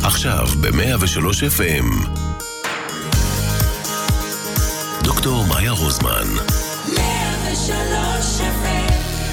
עכשיו ב-103 FM. דוקטור מאיה רוזמן. 103 FM.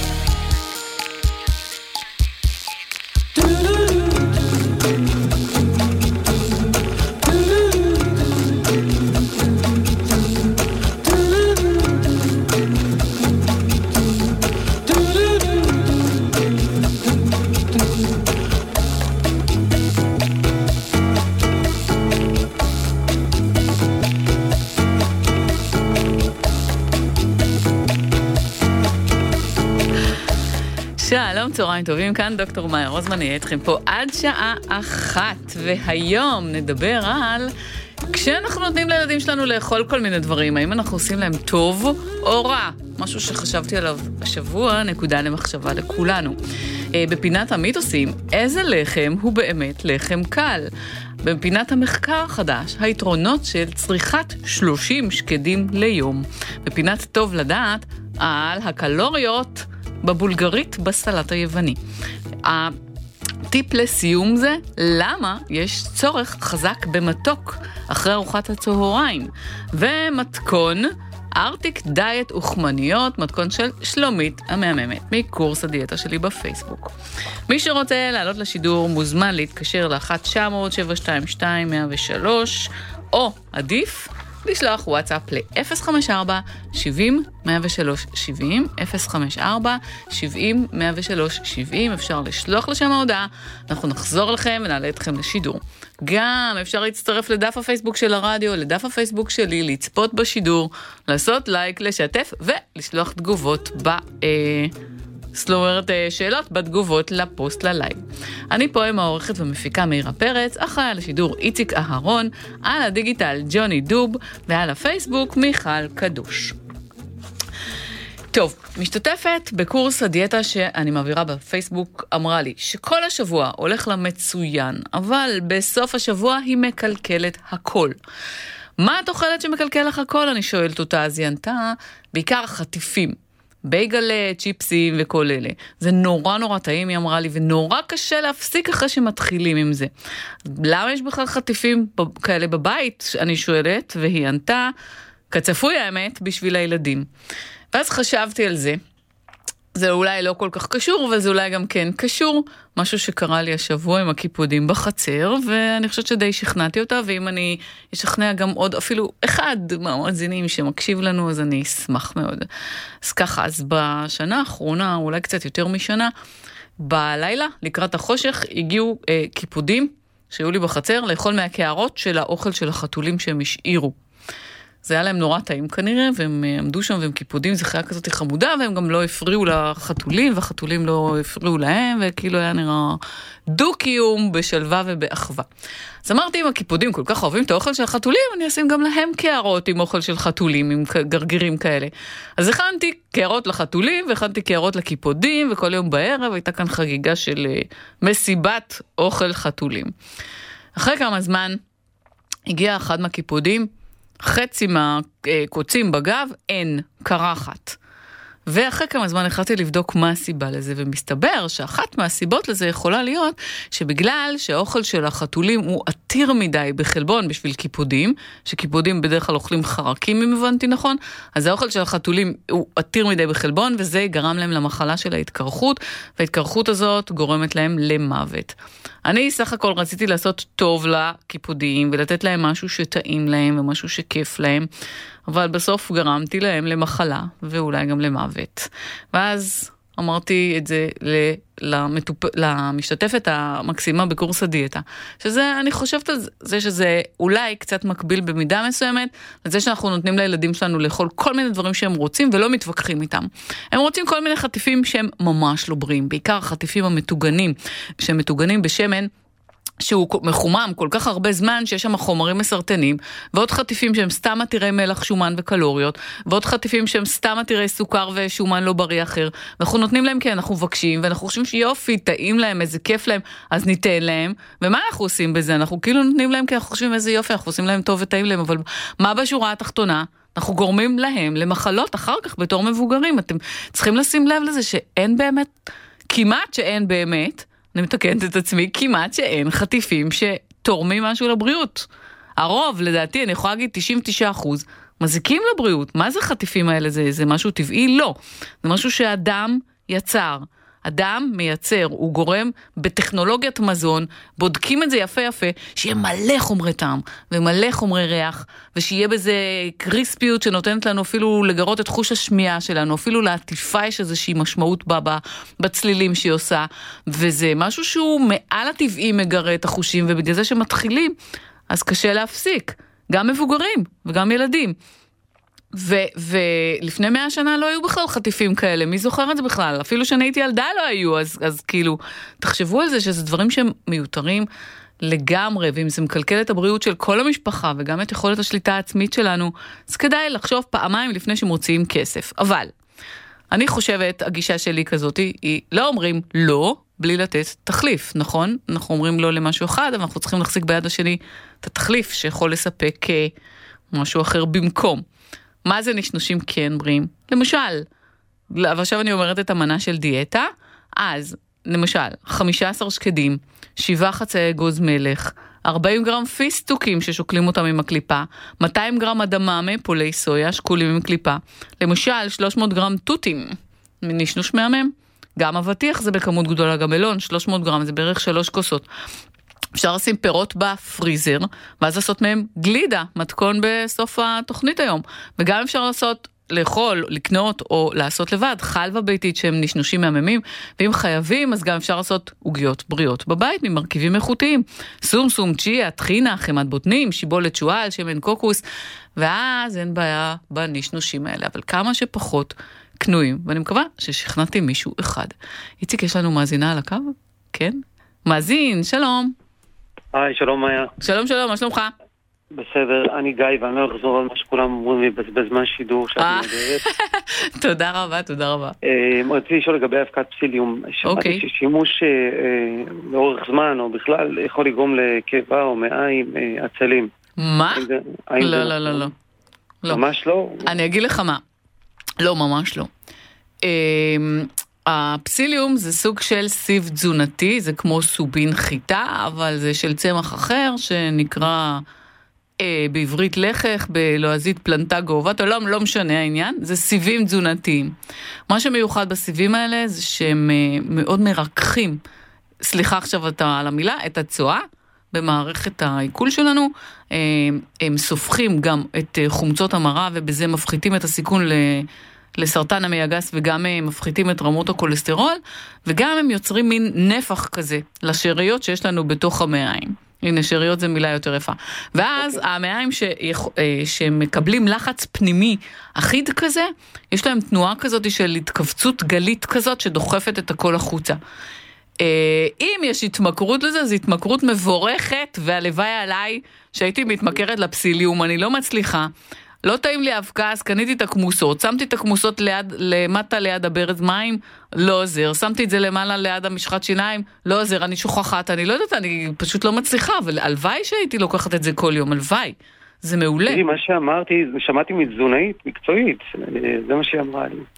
שלום, צהריים טובים, כאן דוקטור מאיה רוזמן, נהיה אתכם פה עד שעה 1, והיום נדבר על כשאנחנו נותנים לילדים שלנו לאכול כל מיני דברים, האם אנחנו עושים להם טוב או רע? משהו שחשבתי עליו השבוע, נקודה למחשבה לכולנו. בפינת המיתוסים, איזה לחם הוא באמת לחם קל? בפינת המחקר החדש, היתרונות של צריכת 30 שקדים ליום. בפינת טוב לדעת על הקלוריות בבולגרית בסלט היווני. הטיפ לסיום זה, למה יש צורך חזק במתוק אחרי ארוחת הצהריים? ומתכון ארטיק דיאט וחמניות, מתכון של שלומית המהממת, מקורס הדיאטה שלי בפייסבוק. מי שרוצה לעלות לשידור מוזמן להתקשר ל-1-900-722-103, או עדיף לשלוח וואטסאפ ל-054-70-103-70, 054-70-103-70, אפשר לשלוח לשם ההודעה, אנחנו נחזור לכם ונעלה אתכם לשידור. גם אפשר להצטרף לדף הפייסבוק של הרדיו, לדף הפייסבוק שלי, לצפות בשידור, לעשות לייק, לשתף ולשלוח תגובות זאת אומרת, שאלות בתגובות לפוסט ללייב. אני פה עם העורכת ומפיקה מאירה פרץ, אחראי על השידור איציק אהרון, על הדיגיטל ג'וני דוב, ועל הפייסבוק מיכל קדוש. טוב, משתתפת בקורס הדיאטה שאני מעבירה בפייסבוק אמרה לי שכל השבוע הולך לה מצוין, אבל בסוף השבוע היא מקלקלת הכל. מה את אוכלת שמקלקל לך הכל? אני שואלת אותה, אז היא ענתה, בעיקר חטיפים. בייגלה, צ'יפסים וכל אלה. זה נורא נורא טעים, היא אמרה לי, ונורא קשה להפסיק אחרי שמתחילים עם זה. למה יש בכלל חטיפים כאלה בבית? אני שואלת, והיא ענתה, כצפוי האמת, בשביל הילדים. ואז חשבתי על זה. זה אולי לא כל כך קשור, אבל זה אולי גם כן קשור. משהו שקרה לי השבוע עם הקיפודים בחצר, ואני חושבת שדי שכנעתי אותה, ואם אני אשכנע גם עוד אפילו אחד מהמאזינים שמקשיב לנו, אז אני אשמח מאוד. אז ככה, אז בשנה האחרונה, אולי קצת יותר משנה, בלילה, לקראת החושך, הגיעו קיפודים שהיו לי בחצר, לאכול מהקערות של האוכל של החתולים שהם השאירו. זה היה להם נורא טעים כנראה, והם עמדו שם והם קיפודים, זה חיה כזאת חמודה, והם גם לא הפריעו לחתולים, והחתולים לא הפריעו להם, וכאילו היה נראה דו-קיום בשלווה ובאחווה. אז אמרתי, אם הקיפודים כל כך אוהבים את האוכל של החתולים, אני אשים גם להם קערות עם אוכל של חתולים, עם גרגירים כאלה. אז הכנתי קערות לחתולים, והכנתי קערות לקיפודים, וכל יום בערב הייתה כאן חגיגה של מסיבת אוכל חתולים. אחרי כמה זמן הגיע אחד מהקיפודים, חצי מהקוצים בגב, אין, קרחת. ואחרי כמה זמן החלטתי לבדוק מה הסיבה לזה, ומסתבר שאחת מהסיבות לזה יכולה להיות שבגלל שהאוכל של החתולים הוא עתיר מדי בחלבון בשביל קיפודים, שקיפודים בדרך כלל אוכלים חרקים אם הבנתי נכון, אז האוכל של החתולים הוא עתיר מדי בחלבון, וזה גרם להם למחלה של ההתקרחות, וההתקרחות הזאת גורמת להם למוות. אני סך הכל רציתי לעשות טוב לקיפודים, ולתת להם משהו שטעים להם, ומשהו שכיף להם, אבל בסוף גרמתי להם למחלה, ואולי גם למוות. ואז אמרתי את זה למשתתפת המקסימה בקורס הדיאטה, שזה, אני חושבת על זה שזה אולי קצת מקביל במידה מסוימת, לזה שאנחנו נותנים לילדים שלנו לאכול כל מיני דברים שהם רוצים, ולא מתווכחים איתם. הם רוצים כל מיני חטיפים שהם ממש לא בריאים, בעיקר החטיפים המטוגנים, שהם מטוגנים בשמן, שהוא מחומם כל כך הרבה זמן שיש שם חומרים מסרטנים, ועוד חטיפים שהם סתם עתירי מלח, שומן וקלוריות, ועוד חטיפים שהם סתם עתירי סוכר ושומן לא בריא אחר. אנחנו נותנים להם כי אנחנו מבקשים, ואנחנו חושבים שיופי, טעים להם, איזה כיף להם, אז ניתן להם. ומה אנחנו עושים בזה? אנחנו כאילו נותנים להם כי אנחנו חושבים איזה יופי, אנחנו עושים להם טוב וטעים להם, אבל מה בשורה התחתונה? אנחנו גורמים להם למחלות אחר כך בתור מבוגרים. אתם צריכים לשים לב לזה שאין באמת, כמעט שאין באמת, אני מתקנת את עצמי, כמעט שאין חטיפים תורמים משהו לבריאות. הרוב, לדעתי, אני יכולה להגיד 99%, מזיקים לבריאות. מה זה חטיפים האלה? זה משהו טבעי? לא. זה משהו שהאדם יצר. אדם מייצר, הוא גורם בטכנולוגיית מזון, בודקים את זה יפה יפה, שיהיה מלא חומרי טעם, ומלא חומרי ריח, ושיהיה בזה קריספיות שנותנת לנו אפילו לגרות את חוש השמיעה שלנו, אפילו לעטיפה יש איזושהי משמעות בה בצלילים שהיא עושה, וזה משהו שהוא מעל הטבעי מגרה את החושים, ובגלל זה שמתחילים, אז קשה להפסיק, גם מבוגרים וגם ילדים. ולפני 100 שנה לא היו בכלל חטיפים כאלה, מי זוכר את זה בכלל? אפילו שאני הייתי ילדה לא היו, אז כאילו, תחשבו על זה שזה דברים שהם מיותרים לגמרי, ואם זה מקלקל את הבריאות של כל המשפחה, וגם את יכולת השליטה העצמית שלנו, אז כדאי לחשוב פעמיים לפני שמוציאים כסף. אבל, אני חושבת, הגישה שלי כזאת, היא לא אומרים לא, בלי לתת תחליף, נכון? אנחנו אומרים לא למשהו אחד, אבל אנחנו צריכים להחזיק ביד השני את התחליף, שיכול לספק משהו אחר במקום. מה זה נשנושים כן בריאים? למשל, ועכשיו אני אומרת את המנה של דיאטה, אז, למשל, 15 שקדים, 7 חצאי אגוז מלך, 40 גרם פיסטוקים ששוקלים אותם עם הקליפה, 200 גרם אדממה, פולי סויה, שקולים עם קליפה, למשל, 300 גרם טוטים, נשנוש מהמם, גם אבטיח זה בכמות גדולה, גם מלון, 300 גרם, זה בערך 3 כוסות. אפשר לשים פירות בפריזר, ואז לעשות מהם גלידה, מתכון בסוף התוכנית היום. וגם אפשר לעשות, לאכול, לקנות או לעשות לבד, חלבה ביתית שהם נשנושים מהממים, ואם חייבים, אז גם אפשר לעשות עוגיות בריאות בבית, ממרכיבים איכותיים. סום, צ'יה, טחינה, חמת בוטנים, שיבולת שועל, שמן קוקוס, ואז אין בעיה בנשנושים האלה, אבל כמה שפחות קנויים, ואני מקווה ששכנעתי מישהו אחד. איציק, יש לנו מאזינה על הקו? כן? מאזין, שלום. היי, שלום מאיה. שלום, מה שלומך? בסדר, אני גיא, ואני לא אחזור על מה שכולם אומרים לי בזמן שידור שאת מדברת. תודה רבה. רציתי לשאול לגבי אבקת פסיליום. שמעתי ששימוש לאורך זמן, או בכלל, יכול לגרום לקיבה או מעיים עצלים. מה? לא. ממש לא? אני אגיד לך מה. לא, ממש לא. הפסיליום זה סוג של סיב תזונתי, זה כמו סובין חיטה, אבל זה של צמח אחר שנקרא בעברית לחך, בלועזית פלנטגו אובטו, לא משנה העניין, זה סיבים תזונתיים. מה שמיוחד בסיבים האלה זה שהם מאוד מרככים, סליחה עכשיו על המילה, את הצואה במערכת העיכול שלנו, הם סופחים גם את חומצות המרה ובזה מפחיתים את הסיכון לסרטן המעי הגס וגם מפחיתים את רמות הכולסטרול, וגם הם יוצרים מין נפח כזה לשאריות שיש לנו בתוך המעיים. הנה, שאריות זה מילה יותר יפה. ואז המעיים שמקבלים לחץ פנימי אחיד כזה, יש להם תנועה כזאת של התכווצות גלית כזאת שדוחפת את הכל החוצה. אם יש התמכרות לזה, זו התמכרות מבורכת, והלוואי עליי שהייתי מתמכרת לפסיליום, אני לא מצליחה. לא טעים לי אבקה, אז קניתי את הכמוסות, שמתי את הכמוסות למטה ליד הברז מים, לא עוזר, שמתי את זה למעלה ליד המשחת שיניים, לא עוזר, אני שוכחת, אני לא יודעת, אני פשוט לא מצליחה, אבל הלוואי שהייתי לוקחת את זה כל יום, הלוואי, זה מעולה. מה שאמרתי, שמעתי מתזונאית, מקצועית, זה מה שהיא אמרה לי.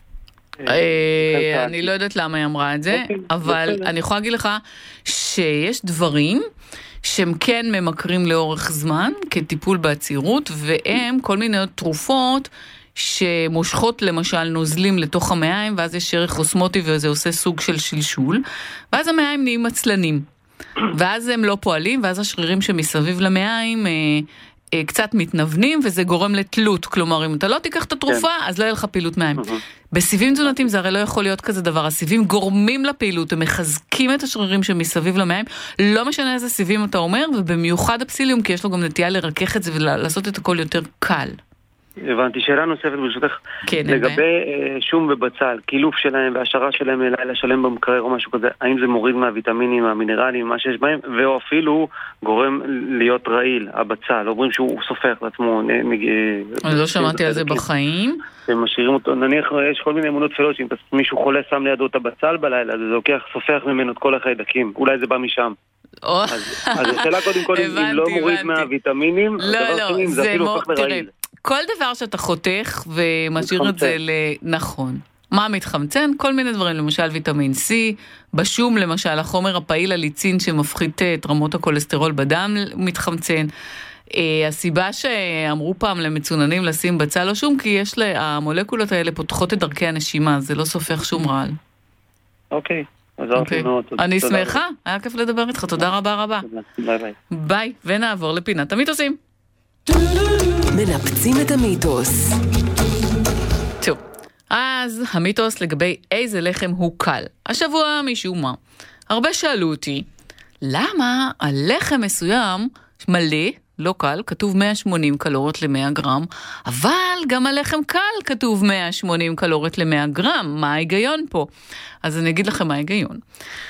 אני לא יודעת למה היא אמרה את זה, אבל אני יכולה להגיד לך שיש דברים שהם כן ממכרים לאורך זמן כטיפול בעצירות, והם כל מיני תרופות שמושכות למשל נוזלים לתוך המעיים, ואז יש שרך אוסמוטי וזה עושה סוג של שלשול, ואז המעיים נהיים עצלנים, ואז הם לא פועלים, ואז השרירים שמסביב למעיים קצת מתנוונים, וזה גורם לתלות, כלומר אם אתה לא תיקח את התרופה, אז לא יהיה לך פעילות מעיים. בסיבים תזונתיים זה הרי לא יכול להיות כזה דבר, הסיבים גורמים לפעילות, הם מחזקים את השרירים שמסביב למעיים, לא משנה איזה סיבים אתה אומר, ובמיוחד הפסיליום, כי יש לו גם נטייה לרכך את זה, ולעשות את הכל יותר קל. הבנתי, שאלה נוספת ברשותך, לגבי שום ובצל, קילוף שלהם והשערה שלהם לילה שלם במקרר או משהו כזה, האם זה מוריד מהוויטמינים, מהמינרלים, מה שיש בהם, ואו אפילו גורם להיות רעיל, הבצל, אומרים שהוא סופח לעצמו. אני לא שמעתי על זה בחיים. הם משאירים אותו, נניח יש כל מיני אמונות תפילות, שאם מישהו חולה שם לידו את הבצל בלילה, זה לוקח, סופח ממנו את כל החיידקים, אולי זה בא משם. אז השאלה קודם כל, אם לא מוריד מהוויטמינים, לא, זה אפילו הופך לרעיל. כל דבר שאתה חותך ומשאיר את זה נכון. מה מתחמצן? כל מיני דברים, למשל ויטמין C, בשום למשל, החומר הפעיל הליצין שמפחית את רמות הכולסטרול בדם מתחמצן. הסיבה שאמרו פעם למצוננים לשים בצל או שום, כי יש המולקולות האלה פותחות את דרכי הנשימה, זה לא סופך שום רעל. אוקיי. אני שמחה, היה כיף לדבר איתך, תודה רבה רבה. ביי ביי. ביי, ונעבור לפינת המיתוסים. מנפצים את המיתוס. טוב, אז המיתוס לגבי איזה לחם הוא קל. השבוע משום מה. הרבה שאלו אותי, למה הלחם מסוים מלא, לא קל, כתוב 180 קלוריות ל-100 גרם, אבל גם הלחם קל כתוב 180 קלוריות ל-100 גרם. מה ההיגיון פה? אז אני אגיד לכם מה ההיגיון.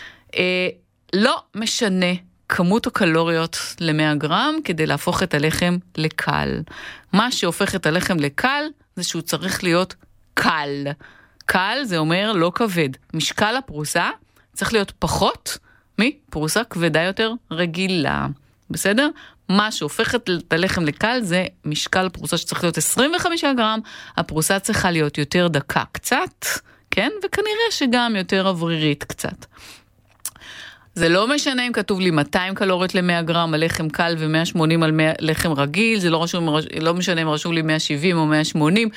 לא משנה כמות הקלוריות ל-100 גרם כדי להפוך את הלחם לקל. מה שהופך את הלחם לקל זה שהוא צריך להיות קל. קל זה אומר לא כבד. משקל הפרוסה צריך להיות פחות מפרוסה כבדה יותר רגילה. בסדר? מה שהופך את הלחם לקל זה משקל פרוסה שצריך להיות 25 גרם, הפרוסה צריכה להיות יותר דקה קצת, כן? וכנראה שגם יותר אוורירית קצת. זה לא משנה אם כתוב לי 200 קלוריות ל-100 גרם על לחם קל ו-180 על לחם רגיל, זה לא משנה אם רשום לי 170 או 180,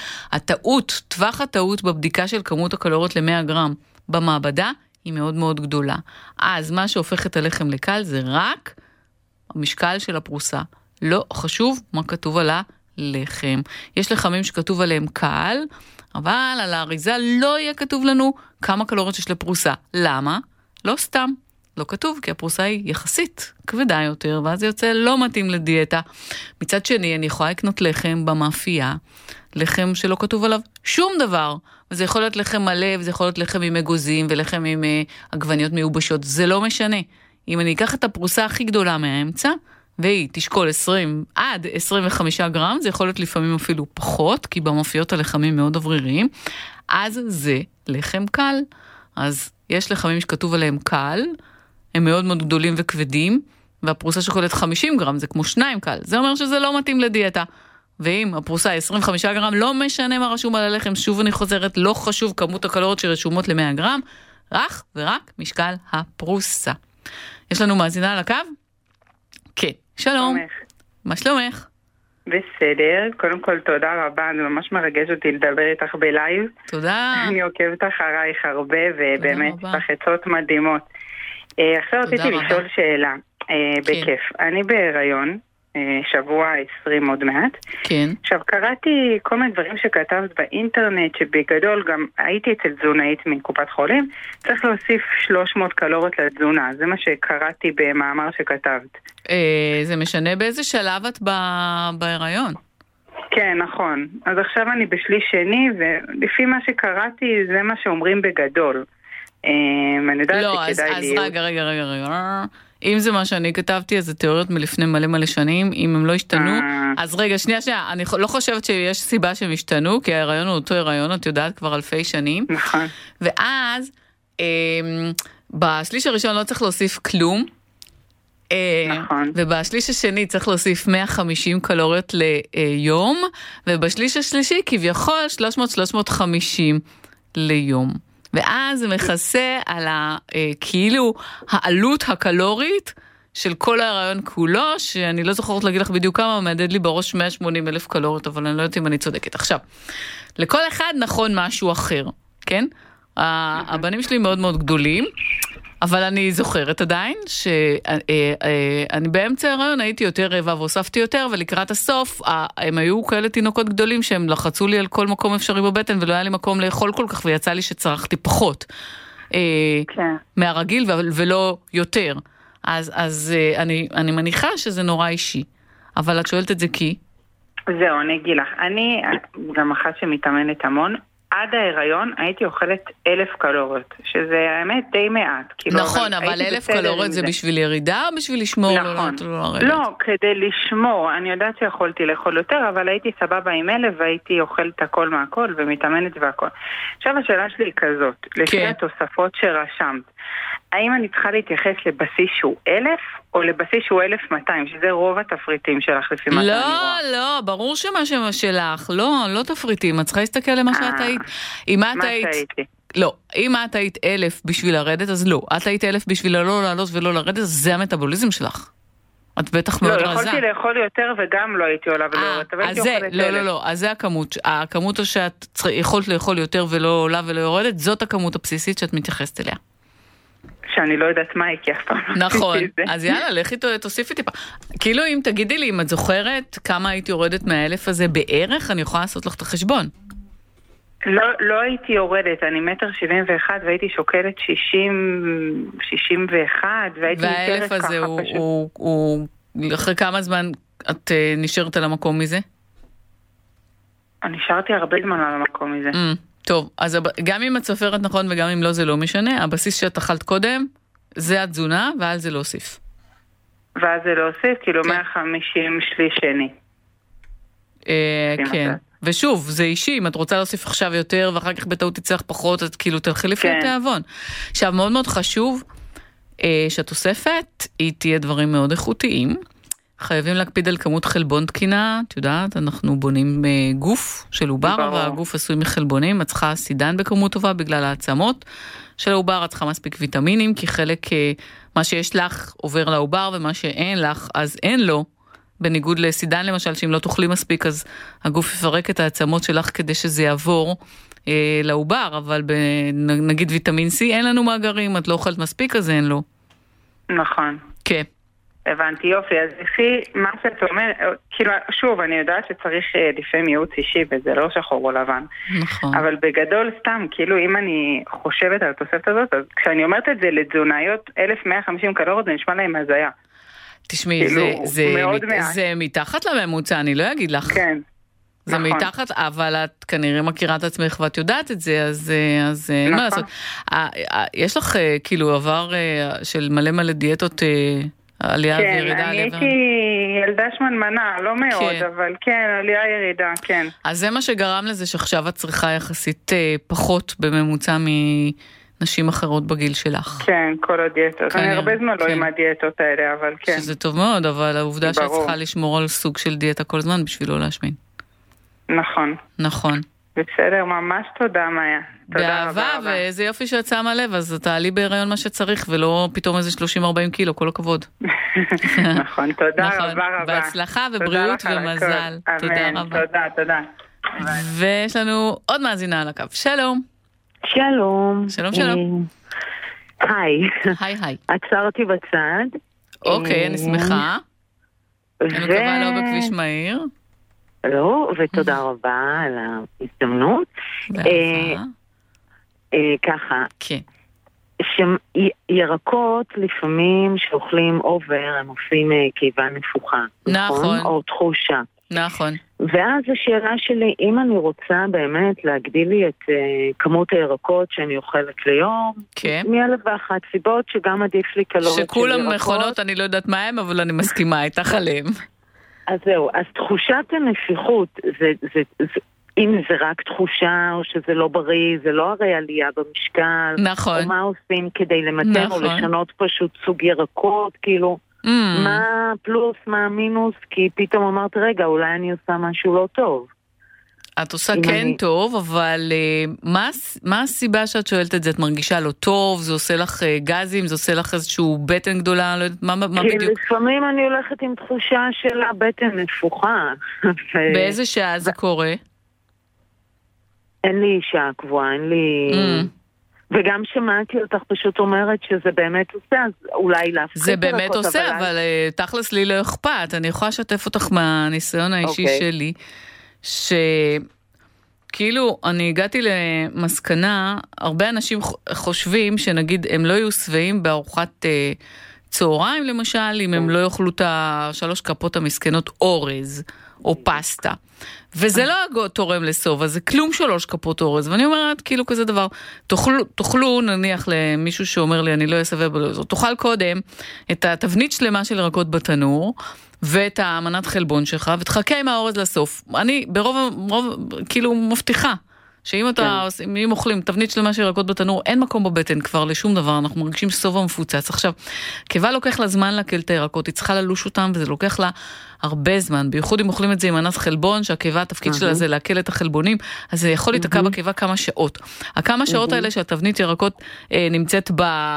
טווח הטעות בבדיקה של כמות הקלוריות ל-100 גרם במעבדה היא מאוד מאוד גדולה. אז מה שהופך את הלחם לקל זה רק המשקל של הפרוסה. לא חשוב מה כתוב על הלחם. יש לחמים שכתוב עליהם קל, אבל על האריזה לא יהיה כתוב לנו כמה קלוריות יש לפרוסה. למה? לא סתם. לא כתוב, כי הפרוסה היא יחסית כבדה יותר, ואז זה יוצא לא מתאים לדיאטה. מצד שני, אני יכולה לקנות לחם במאפייה, לחם שלא כתוב עליו שום דבר, וזה יכול להיות לחם מלא, וזה יכול להיות לחם עם אגוזים, ולחם עם עגבניות מיובשות, זה לא משנה. אם אני אקח את הפרוסה הכי גדולה מהאמצע, והיא תשקול 20 עד 25 גרם, זה יכול להיות לפעמים אפילו פחות, כי במאפיות הלחמים מאוד אווריריים, אז זה לחם קל. אז יש לחמים שכתוב עליהם קל, הם מאוד מאוד גדולים וכבדים, והפרוסה שוקלת 50 גרם, זה כמו 2 קל. זה אומר שזה לא מתאים לדיאטה. ואם הפרוסה 25 גרם, לא משנה מה רשום על הלחם, שוב אני חוזרת, לא חשוב כמות הקלוריות שרשומות ל-100 גרם, רק ורק משקל הפרוסה. יש לנו מאזינה על הקו? כן. שלום. מה שלומך? בסדר, קודם כל תודה רבה, זה ממש מרגש אותי לדבר איתך בלייב. תודה. אני עוקבת אחרייך הרבה, ובאמת לך עצות מדהימות. עכשיו רציתי לשאול שאלה, בכיף. אני בהיריון, שבוע 20 עוד מעט. כן. עכשיו קראתי כל מיני דברים שכתבת באינטרנט, שבגדול גם הייתי אצל תזונאית מקופת חולים, צריך להוסיף 300 קלוריות לתזונה, זה מה שקראתי במאמר שכתבת. זה משנה באיזה שלב את בהיריון? כן, נכון. אז עכשיו אני בשליש שני, ולפי מה שקראתי זה מה שאומרים בגדול. אני יודעת שכדאי לי... לא, אז רגע. אם זה מה שאני כתבתי, אז זה תיאוריות מלפני מלא שנים, אם הם לא השתנו, אז רגע, שנייה, אני לא חושבת שיש סיבה שהם השתנו, כי ההיריון הוא אותו הריון, את יודעת, כבר אלפי שנים. נכון. ואז, בשליש הראשון לא צריך להוסיף כלום, נכון. ובשליש השני צריך להוסיף 150 קלוריות ליום, ובשליש השלישי כביכול 300-350 ליום. ואז זה מכסה על כאילו העלות הקלורית של כל ההיריון כולו, שאני לא זוכרת להגיד לך בדיוק כמה, מעדד לי בראש 180,000 קלוריות, אבל אני לא יודעת אם אני צודקת. עכשיו, לכל אחד נכון משהו אחר, כן? הבנים שלי מאוד מאוד גדולים, אבל אני זוכרת עדיין שאני באמצע ההיריון הייתי יותר רעבה והוספתי יותר, ולקראת הסוף הם היו כאלה תינוקות גדולים שהם לחצו לי על כל מקום אפשרי בבטן, ולא היה לי מקום לאכול כל כך, ויצא לי שצרכתי פחות מהרגיל ולא יותר. אז אני מניחה שזה נורא אישי, אבל את שואלת את זה כי? זהו, אני אגיד לך, אני גם אחת שמתאמנת המון, עד ההיריון הייתי אוכלת 1,000 קלוריות, שזה האמת די מעט. נכון, אבל 1,000 קלוריות זה בשביל ירידה או בשביל לשמור? נכון. לא, כדי לשמור. אני יודעת שיכולתי לאכול יותר, אבל הייתי סבבה עם 1,000 והייתי אוכלת הכל מהכל ומתאמנת והכל. עכשיו השאלה שלי היא כזאת, לפי התוספות שרשמת, האם אני צריכה להתייחס לבסיס שהוא 1,000 או לבסיס שהוא 1200, שזה רוב התפריטים שלך לפי מה שאני רואה? לא, ברור שמה שלך, לא תפריטים, את צריכה להסתכל למה שאת היית. מה שהייתי. לא, אם את היית 1,000 בשביל לרדת, אז לא. את היית 1,000 בשביל לא לעלות ולא לרדת, אז זה המטאבוליזם שלך. את בטח מאוד רזה. לא, יכולתי לאכול יותר וגם לא הייתי עולה ולא יורדת. לא, אז זה הכמות. הכמות שאת יכולת לאכול יותר ולא עולה ולא יורדת, זאת הכמות הבסיסית שאת מתייחסת אליה. שאני לא יודעת מה היא, כי אף פעם לא נכון, אז יאללה, לכי תוסיפי טיפה. כאילו אם תגידי לי, אם את זוכרת כמה הייתי יורדת מה-1,000 הזה בערך, אני יכולה לעשות לך את החשבון. לא הייתי יורדת, אני 1.71 והייתי שוקלת 61 והייתי נשארת ככה פשוט. והאלף הזה הוא אחרי כמה זמן את נשארת על המקום מזה? אני נשארתי הרבה זמן על המקום מזה. טוב, אז גם אם את סופרת נכון וגם אם לא זה לא משנה, הבסיס שאת אכלת קודם זה התזונה ועל זה להוסיף. ועל זה להוסיף, כאילו 150 שליש שני. כן. ושוב, זה אישי, אם את רוצה להוסיף עכשיו יותר, ואחר כך בטעות תצטרך פחות, את כאילו תלכי לפי התיאבון. עכשיו, מאוד מאוד חשוב שהתוספת, היא תהיה דברים מאוד איכותיים. חייבים להקפיד על כמות חלבון תקינה, את יודעת, אנחנו בונים גוף של עובר, והגוף עשוי מחלבונים, את צריכה סידן בכמות טובה בגלל העצמות של העובר, את צריכה מספיק ויטמינים, כי חלק, מה שיש לך עובר לעובר, ומה שאין לך, אז אין לו. בניגוד לסידן למשל, שאם לא תאכלי מספיק, אז הגוף יפרק את העצמות שלך כדי שזה יעבור לעובר, אבל נגיד ויטמין C, אין לנו מאגרים, את לא אוכלת מספיק, אז אין לו. נכון. כן. הבנתי, יופי, אז לפי מה שאת אומר, כאילו, שוב, אני יודעת שצריך לפעמים ייעוץ אישי, וזה לא שחור או לבן. נכון. אבל בגדול סתם, כאילו, אם אני חושבת על התוספת הזאת, אז כשאני אומרת את זה לתזונאיות, 1,150 קלוריות, זה נשמע להם הזיה. תשמעי, זה מתחת לממוצע, אני לא אגיד לך. כן. זה מתחת, אבל את כנראה מכירה את עצמך ואת יודעת את זה, אז אין מה לעשות. יש לך כאילו עבר של מלא דיאטות עלייה וירידה? כן, אני הייתי ילדה שמנמנה, לא מאוד, אבל כן, עלייה ירידה, כן. אז זה מה שגרם לזה שעכשיו את צריכה יחסית פחות בממוצע נשים אחרות בגיל שלך. כן, כל הדיאטות. אני הרבה זמן לא עם הדיאטות האלה, אבל כן. שזה טוב מאוד, אבל העובדה שאת צריכה לשמור על סוג של דיאטה כל זמן בשביל לא להשמין. נכון. נכון. בסדר, ממש תודה, מאיה. באהבה, ואיזה יופי שאת שמה לב, אז תעלי בהיריון מה שצריך, ולא פתאום איזה 30-40 קילו, כל הכבוד. נכון, תודה רבה רבה. בהצלחה ובריאות ומזל. תודה רבה. תודה. ויש לנו עוד מאזינה על הקו. שלום. שלום. שלום. היי. היי. עצרתי בצד. אוקיי, אני שמחה. אני מקווה לא בכביש מהיר. לא, ותודה רבה על ההזדמנות. ככה. כן. ירקות לפעמים שאוכלים אובר, הם עושים קיבה נפוחה. נכון. או תחושה. נכון. ואז השאלה שלי, אם אני רוצה באמת להגדיל לי את כמות הירקות שאני אוכלת ליום, כן. מ1,001 סיבות שגם עדיף לי קלוריות של ירקות. שכולם מכונות, אני לא יודעת מה הם, אבל אני מסכימה איתך עליהם. אז זהו, אז תחושת הנפיחות, אם זה רק תחושה או שזה לא בריא, זה לא הרי עלייה במשקל. נכון. או מה עושים כדי למתן או לשנות פשוט סוג ירקות, כאילו, מה פלוס, מה מינוס, כי פתאום אמרת, רגע, אולי אני עושה משהו לא טוב. את עושה כן טוב, אבל מה הסיבה שאת שואלת את זה? את מרגישה לא טוב? זה עושה לך גזים? זה עושה לך איזשהו בטן גדולה? לא יודעת, מה בדיוק? כי לפעמים אני הולכת עם תחושה של הבטן נפוחה. באיזה שעה זה קורה? אין לי שעה קבועה, אין לי... וגם שמעתי אותך פשוט אומרת שזה באמת עושה, אז אולי להפחית זה באמת עושה, אבל תכלס לי לא אכפת. אני יכולה לשתף אותך מהניסיון האישי שלי, שכאילו אני הגעתי למסקנה, הרבה אנשים חושבים שנגיד הם לא יהיו שבעים בארוחת צהריים למשל, אם הם לא יאכלו את 3 כפות המסכנות אורז או פסטה. וזה לא תורם לסוף, אז זה כלום 3 כפות אורז. ואני אומרת, כאילו כזה דבר, תאכלו נניח למישהו שאומר לי, אני לא אסבב בלוז, תאכל קודם את התבנית שלמה של ירקות בתנור, ואת המנת חלבון שלך, ותחכה עם האורז לסוף. אני ברוב כאילו מבטיחה, שאם אם אוכלים תבנית שלמה של ירקות בתנור, אין מקום בבטן כבר לשום דבר, אנחנו מרגישים סובה מפוצץ. עכשיו, קיבה לוקח לה זמן להקל את הירקות, היא צריכה ללוש אותם, וזה לוקח לה הרבה זמן, בייחוד אם אוכלים את זה עם אנס חלבון, שהקיבה, התפקיד שלה זה להקל את החלבונים, אז זה יכול להתעכב בקיבה כמה שעות. הכמה שעות האלה שהתבנית ירקות נמצאת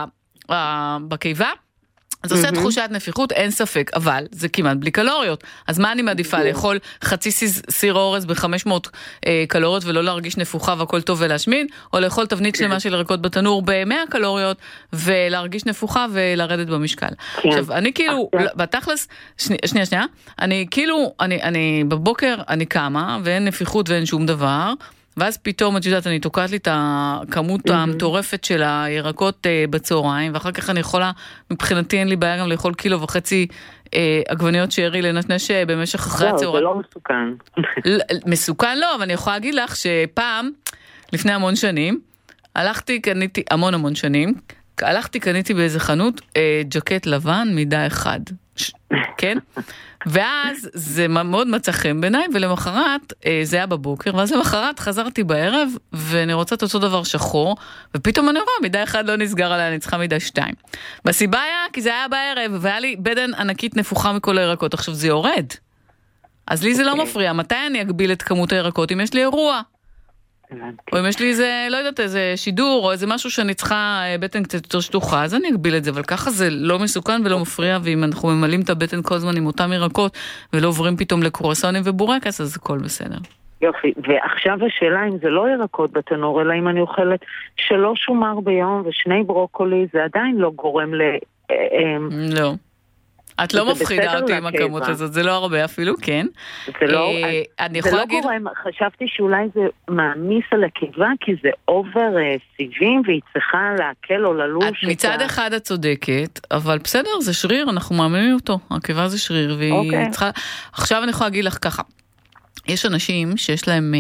בקיבה, זה עושה תחושת נפיחות, אין ספק, אבל זה כמעט בלי קלוריות. אז מה אני מעדיפה? לאכול חצי סיר אורז ב-500 קלוריות ולא להרגיש נפוחה והכל טוב ולהשמין, או לאכול תבנית שלמה של ירקות בתנור ב-100 קלוריות ולהרגיש נפוחה ולרדת במשקל. עכשיו, אני כאילו, בתכלס, שנייה, אני כאילו, אני בבוקר, אני קמה, ואין נפיחות ואין שום דבר, ואז פתאום, את יודעת, אני תוקעת לי את הכמות המטורפת של הירקות בצהריים, ואחר כך אני יכולה, מבחינתי אין לי בעיה גם לאכול 1.5 קילו עגבניות שרי לנשנש במשך אחרי הצהריים. זה לא מסוכן. מסוכן לא, אבל אני יכולה להגיד לך שפעם, לפני המון שנים, קניתי המון שנים, קניתי באיזה חנות ג'קט לבן מידה 1. כן? ואז זה מאוד מצא חן בעיניי, ולמחרת זה היה בבוקר, ואז למחרת חזרתי בערב, ואני רוצה את אותו דבר שחור, ופתאום אני רואה, מידה 1 לא נסגר עליה, אני צריכה מידה 2. בסיבה היה, כי זה היה בערב, והיה לי בדן ענקית נפוחה מכל הירקות, עכשיו זה יורד. אז לי זה לא מפריע, מתי אני אגביל את כמות הירקות? אם יש לי אירוע, או אם יש לי איזה, לא יודעת, איזה שידור, או איזה משהו שאני צריכה בטן קצת יותר שטוחה, אז אני אגביל את זה, אבל ככה זה לא מסוכן ולא מפריע, ואם אנחנו ממלאים את הבטן כל הזמן עם אותם ירקות, ולא עוברים פתאום לקרואסונים ובורקס, אז הכל בסדר. יופי, ועכשיו השאלה אם זה לא ירקות בתנור, אלא אם אני אוכלת 3 שומר ביום ו2 ברוקולי, זה עדיין לא גורם לא. את לא מפחידה אותי עם הכמות הזאת, זה לא הרבה אפילו, כן. זה לא גורם, חשבתי שאולי זה מעמיס על הקיבה, כי זה אובר סיבים, והיא צריכה להקל או ללוש. מצד אחד את צודקת, אבל בסדר, זה שריר, אנחנו מאמינים אותו, הקיבה זה שריר, והיא צריכה... עכשיו אני יכולה להגיד לך ככה, יש אנשים שיש להם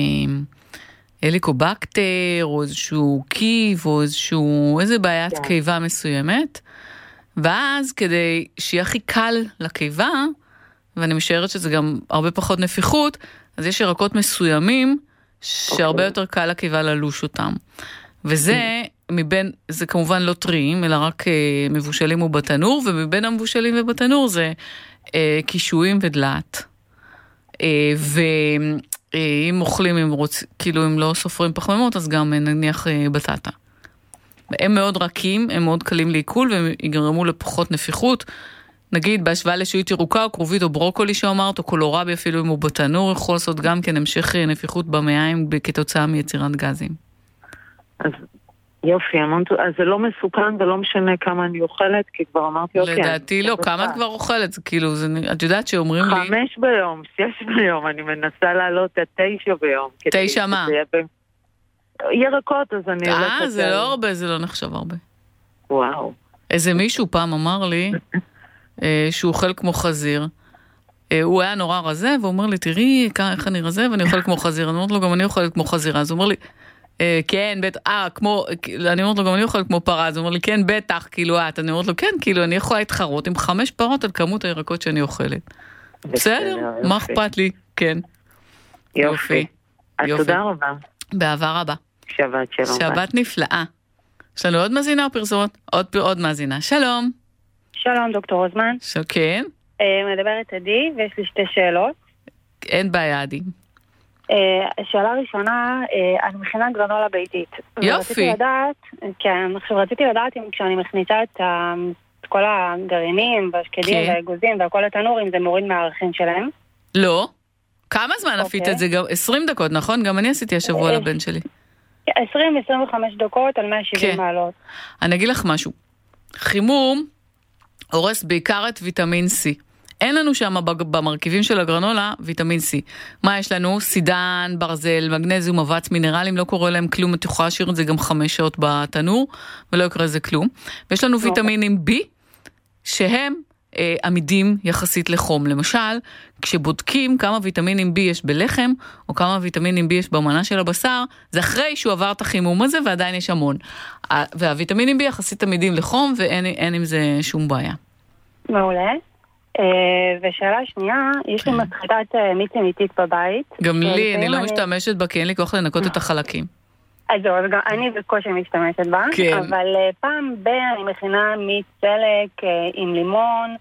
הליקובקטר, או איזשהו קיב, או איזה בעיית קיבה מסוימת, ואז כדי שיהיה הכי קל לקיבה, ואני משערת שזה גם הרבה פחות נפיחות, אז יש ירקות מסוימים שהרבה יותר קל לקיבה ללוש אותם. וזה זה כמובן לא טריים, אלא רק מבושלים ובתנור, ומבין המבושלים ובתנור זה קישואים ודלעת. ואם אוכלים, כאילו אם לא סופרים פחמימות, אז גם נניח בטטה. הם מאוד רכים, הם מאוד קלים לעיכול, והם יגרמו לפחות נפיחות. נגיד, בהשוואה לשעועית ירוקה, או כרובית, או ברוקולי שאמרת, או קולורבי אפילו אם הוא בתנור, יכול לעשות גם כן המשך נפיחות במעיים, כתוצאה מיצירת גזים. אז יופי, אז זה לא מסוכן, ולא משנה כמה אני אוכלת, כי כבר אמרתי, אוקיי. לדעתי לא, כמה את כבר אוכלת? זה כאילו, את יודעת שאומרים לי... 5 ביום, 6 ביום, אני מנסה לעלות את 9 ביום. 9 מה? ירקות, אז אני הולכת... זה לא הרבה, זה לא נחשב הרבה. וואו. איזה מישהו פעם אמר לי, שהוא אוכל כמו חזיר, הוא היה נורא רזה, והוא אומר לי, תראי איך אני רזה, ואני אוכל כמו חזיר. אני אומרת לו, גם אני אוכלת כמו חזירה. אז הוא אומר לי, כן, אני אומרת לו, גם אני אוכל כמו פרה. אז הוא אומר לי, כן, בטח, כאילו את. אני אומרת לו, כן, כאילו, אני יכולה להתחרות עם 5 פרות על כמות הירקות שאני אוכלת. בסדר, מה אכפת לי? כן. יופי. תודה רבה. באהבה רבה. שבת שלום. שבת נפלאה. יש לנו עוד מאזינה או פרסומות? עוד מאזינה. שלום. שלום, דוקטור רוזמן. כן. מדברת עדי, ויש לי 2 שאלות. אין בעיה, עדי. השאלה הראשונה, אני מכינה גרנולה ביתית. יופי. רציתי לדעת אם כשאני מכניסה את כל הגרעינים והשקדים והאגוזים והכל לתנור, אם זה מוריד מהערכים שלהם. לא. כמה זמן עפית את זה? 20 דקות, נכון? גם אני עשיתי השבוע לבן שלי. 20-25 דקות על 170 מעלות. אני אגיד לך משהו. חימום הורס בעיקר את ויטמין C. אין לנו שם במרכיבים של הגרנולה ויטמין C. מה יש לנו? סידן, ברזל, מגנזיום, אבץ, מינרלים, לא קורה להם כלום, את יכולה להשאיר את זה גם 5 שעות בתנור, ולא יקרה זה כלום. ויש לנו ויטמינים B, שהם עמידים יחסית לחום. למשל, כשבודקים כמה ויטמינים B יש בלחם, או כמה ויטמינים B יש במנה של הבשר, זה אחרי שהוא עבר את החימום הזה, ועדיין יש המון. והוויטמינים B יחסית עמידים לחום, ואין עם זה שום בעיה. מעולה. ושאלה שנייה, יש לי מסחטת מיץ אמיתית בבית. גם לי, אני לא משתמשת בה, כי אין לי כוח לנקות את החלקים. אז גם אני בקושי משתמשת בה, אבל פעם אני מכינה מיץ סלק עם לימון,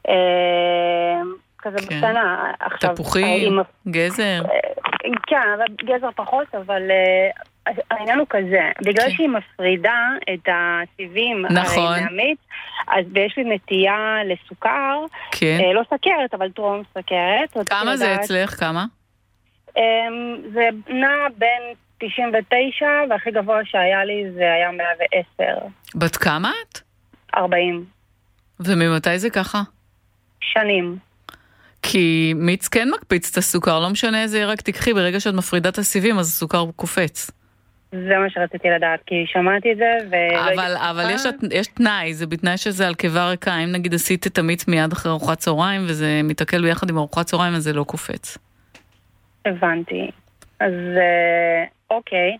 כזה בקטנה. תפוחים, גזר. כן, אבל גזר פחות, אבל העניין הוא כזה, בגלל שהיא מפרידה את הסיבים מהמיץ, אז יש לי נטייה לסוכר, לא סכרת, אבל טרום סכרת. כמה זה אצלך? כמה? זה נע בין 99, והכי גבוה שהיה לי זה היה 110. בת כמה את? 40. וממתי זה ככה? שנים. כי מיץ כן מקפיץ את הסוכר, לא משנה איזה רק תקחי, ברגע שאת מפרידה את הסיבים, אז הסוכר קופץ. זה מה שרציתי לדעת, כי שמעתי את זה אבל יש תנאי, זה בתנאי שזה על קיבה ריקה, אם נגיד עשית את המיץ מיד אחרי ארוחת צהריים, וזה מתעכל ביחד עם ארוחת צהריים, אז זה לא קופץ. הבנתי. אז אוקיי.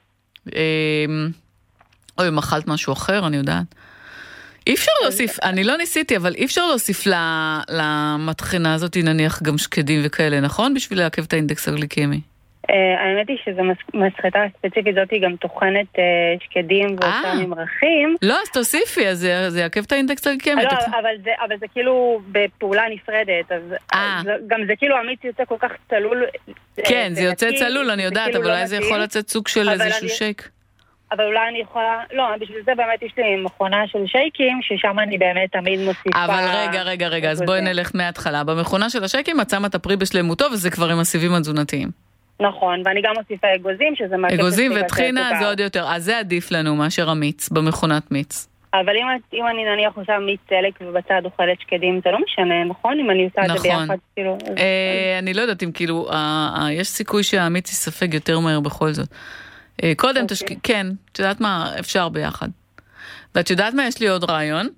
אוי, אם אכלת משהו אחר, אני יודעת. אי אפשר להוסיף, אני לא ניסיתי, אבל אי אפשר להוסיף למטחנה הזאת, נניח גם שקדים וכאלה, נכון? בשביל לעכב את האינדקס הגליקמי. האמת היא שזו מסחטה ספציפית, זאת היא גם תוכנת שקדים ואותם ממרחים. לא, אז תוסיפי, אז זה יעכב את האינדקס הגליקמי. לא, אבל זה כאילו בפעולה נפרדת, אז גם זה כאילו המיץ יוצא כל כך צלול. כן, זה יוצא צלול, אני יודעת, אבל אולי זה יכול לצאת סוג של איזשהו שייק. אבל אולי אני יכולה, לא, בשביל זה באמת יש לי מכונה של שייקים, ששם אני באמת תמיד מוסיפה. אבל רגע, אז בואי נלך מההתחלה. במכונה של השייקים את שמה את הפרי בשלמותו, וזה כבר עם הסיבים התזונתיים. נכון, ואני גם מוסיפה אגוזים, שזה מה אגוזים וטחינה זה עוד יותר, אז זה עדיף לנו מאשר המיץ, במכונת מיץ. אבל אם אני נניח עושה מיץ סלק ובצד אוכלת שקדים, זה לא משנה, נכון? אם אני עושה את זה ביחד, כאילו... אני לא יודעת אם כאילו, יש סיכוי שהמיץ יספג יותר מהר בכל זאת. קודם כן, את יודעת מה, אפשר ביחד. ואת יודעת מה, יש לי עוד רעיון.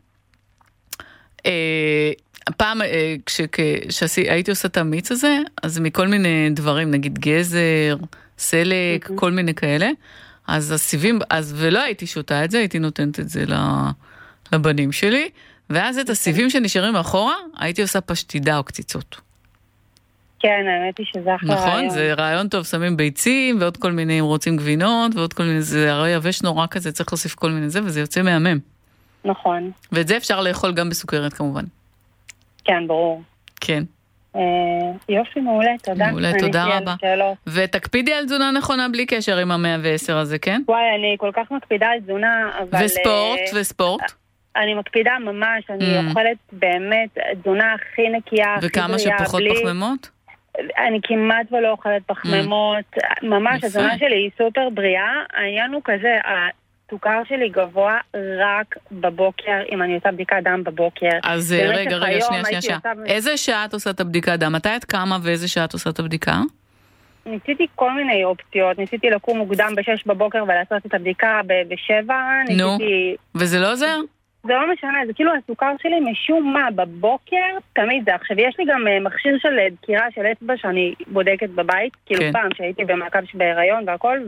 פעם, כשהייתי עושה את המיץ הזה, אז מכל מיני דברים, נגיד גזר, סלק, כל מיני כאלה, אז הסיבים, ולא הייתי שותה את זה, הייתי נותנת את זה לבנים שלי, ואז את הסיבים שנשארים מאחורה, הייתי עושה פשטידה או קציצות. כן, האמת היא שזה אחלה רעיון. נכון, זה רעיון טוב, שמים ביצים, ועוד כל מיני, אם רוצים גבינות, ועוד כל מיני, זה הרי יבש נורא כזה, צריך להוסיף כל מיני זה, וזה יוצא מהמם. נכון. ואת זה אפשר לאכול גם בסוכרת כמובן. כן, ברור. כן. יופי, מעולה, תודה. מעולה, תודה רבה. ותקפידי על תזונה נכונה בלי קשר עם ה-110 הזה, כן? וואי, אני כל כך מקפידה על תזונה, אבל... וספורט? אני מקפידה ממש, אני אוכלת באמת תזונה הכי נקייה, הכי בריאה. וכמה שפחות פחמימות? אני כמעט ולא אוכלת פחמימות, ממש, התזונה שלי היא סופר בריאה, העניין הוא כזה, הסוכר שלי גבוה רק בבוקר, אם אני עושה בדיקת דם בבוקר. אז רגע, שנייה. איזה שעה את עושה את הבדיקת דם? מתי את קמה ואיזה שעה את עושה את הבדיקה? ניסיתי כל מיני אופציות, ניסיתי לקום מוקדם ב-6 בבוקר ולעשות את הבדיקה ב-7. נו, וזה לא עוזר? זה לא משנה, זה כאילו הסוכר שלי משום מה בבוקר, תמיד זה. עכשיו יש לי גם מכשיר של דקירה של אצבע שאני בודקת בבית, כאילו פעם שהייתי במעקב בהיריון והכל,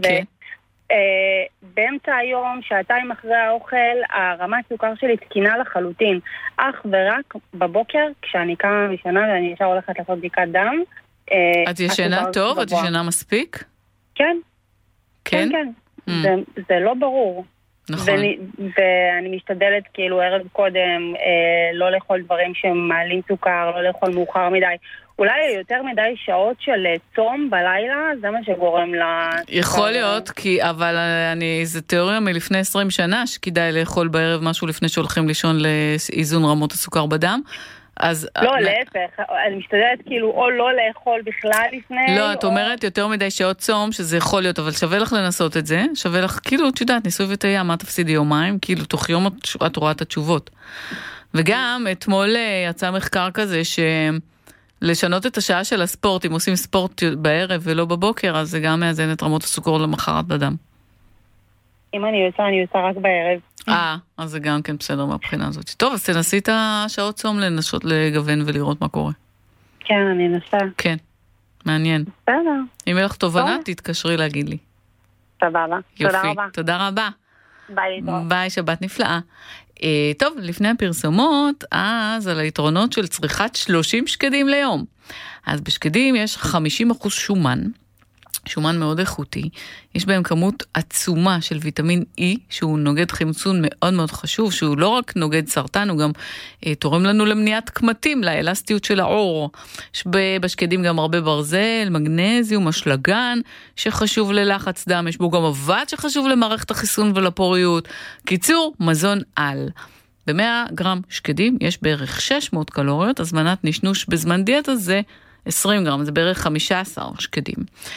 באמצע היום, שעתיים אחרי האוכל, הרמת סוכר שלי תקינה לחלוטין. אך ורק בבוקר, כשאני קמה משנה ואני ישר הולכת לעשות בדיקת דם. את ישנה טוב? את ישנה מספיק? כן. כן? כן. זה לא ברור. נכון. ואני משתדלת כאילו ערב קודם לא לאכול דברים שמעלים סוכר, לא לאכול מאוחר מדי. אולי יותר מדי שעות של צום בלילה, זה מה שגורם יכול להיות, אבל זה תיאוריה מלפני 20 שנה, שכדאי לאכול בערב משהו לפני שהולכים לישון לאיזון רמות הסוכר בדם. לא, להפך, אני משתדלת כאילו או לא לאכול בכלל לפני. לא, את אומרת יותר מדי שעות צום, שזה יכול להיות, אבל שווה לך לנסות את זה, שווה לך, כאילו, את יודעת, ניסוי וטעייה, מה תפסידי יומיים, כאילו, תוך יום את רואה את התשובות. וגם אתמול יצא מחקר כזה לשנות את השעה של הספורט, אם עושים ספורט בערב ולא בבוקר, אז זה גם מאזן את רמות הסוכר למחרת בדם. אם אני עושה רק בערב. אז זה גם כן בסדר מהבחינה הזאת. טוב, אז תנסי את השעות צום לנסות לגוון ולראות מה קורה. כן, אני אנסה. כן, מעניין. בסדר. אם יהיה לך תובנה, תתקשרי להגיד לי. סבבה. יופי, תודה רבה. ביי. ביי, שבת נפלאה. טוב, לפני הפרסומות, אז על היתרונות של צריכת 30 שקדים ליום. אז בשקדים יש 50% שומן מאוד איכותי, יש בהם כמות עצומה של ויטמין E, שהוא נוגד חמצון מאוד מאוד חשוב, שהוא לא רק נוגד סרטן, הוא גם תורם לנו למניעת קמטים, לאלסטיות של העור. יש בשקדים גם הרבה ברזל, מגנזיום, אשלגן, שחשוב ללחץ דם, יש בו גם אבץ שחשוב למערכת החיסון ולפוריות. קיצור, מזון על. ב-100 גרם שקדים יש בערך 600 קלוריות, אז מנת נשנוש בזמן דיאטה זה 20 גרם, זה בערך 15 שקדים.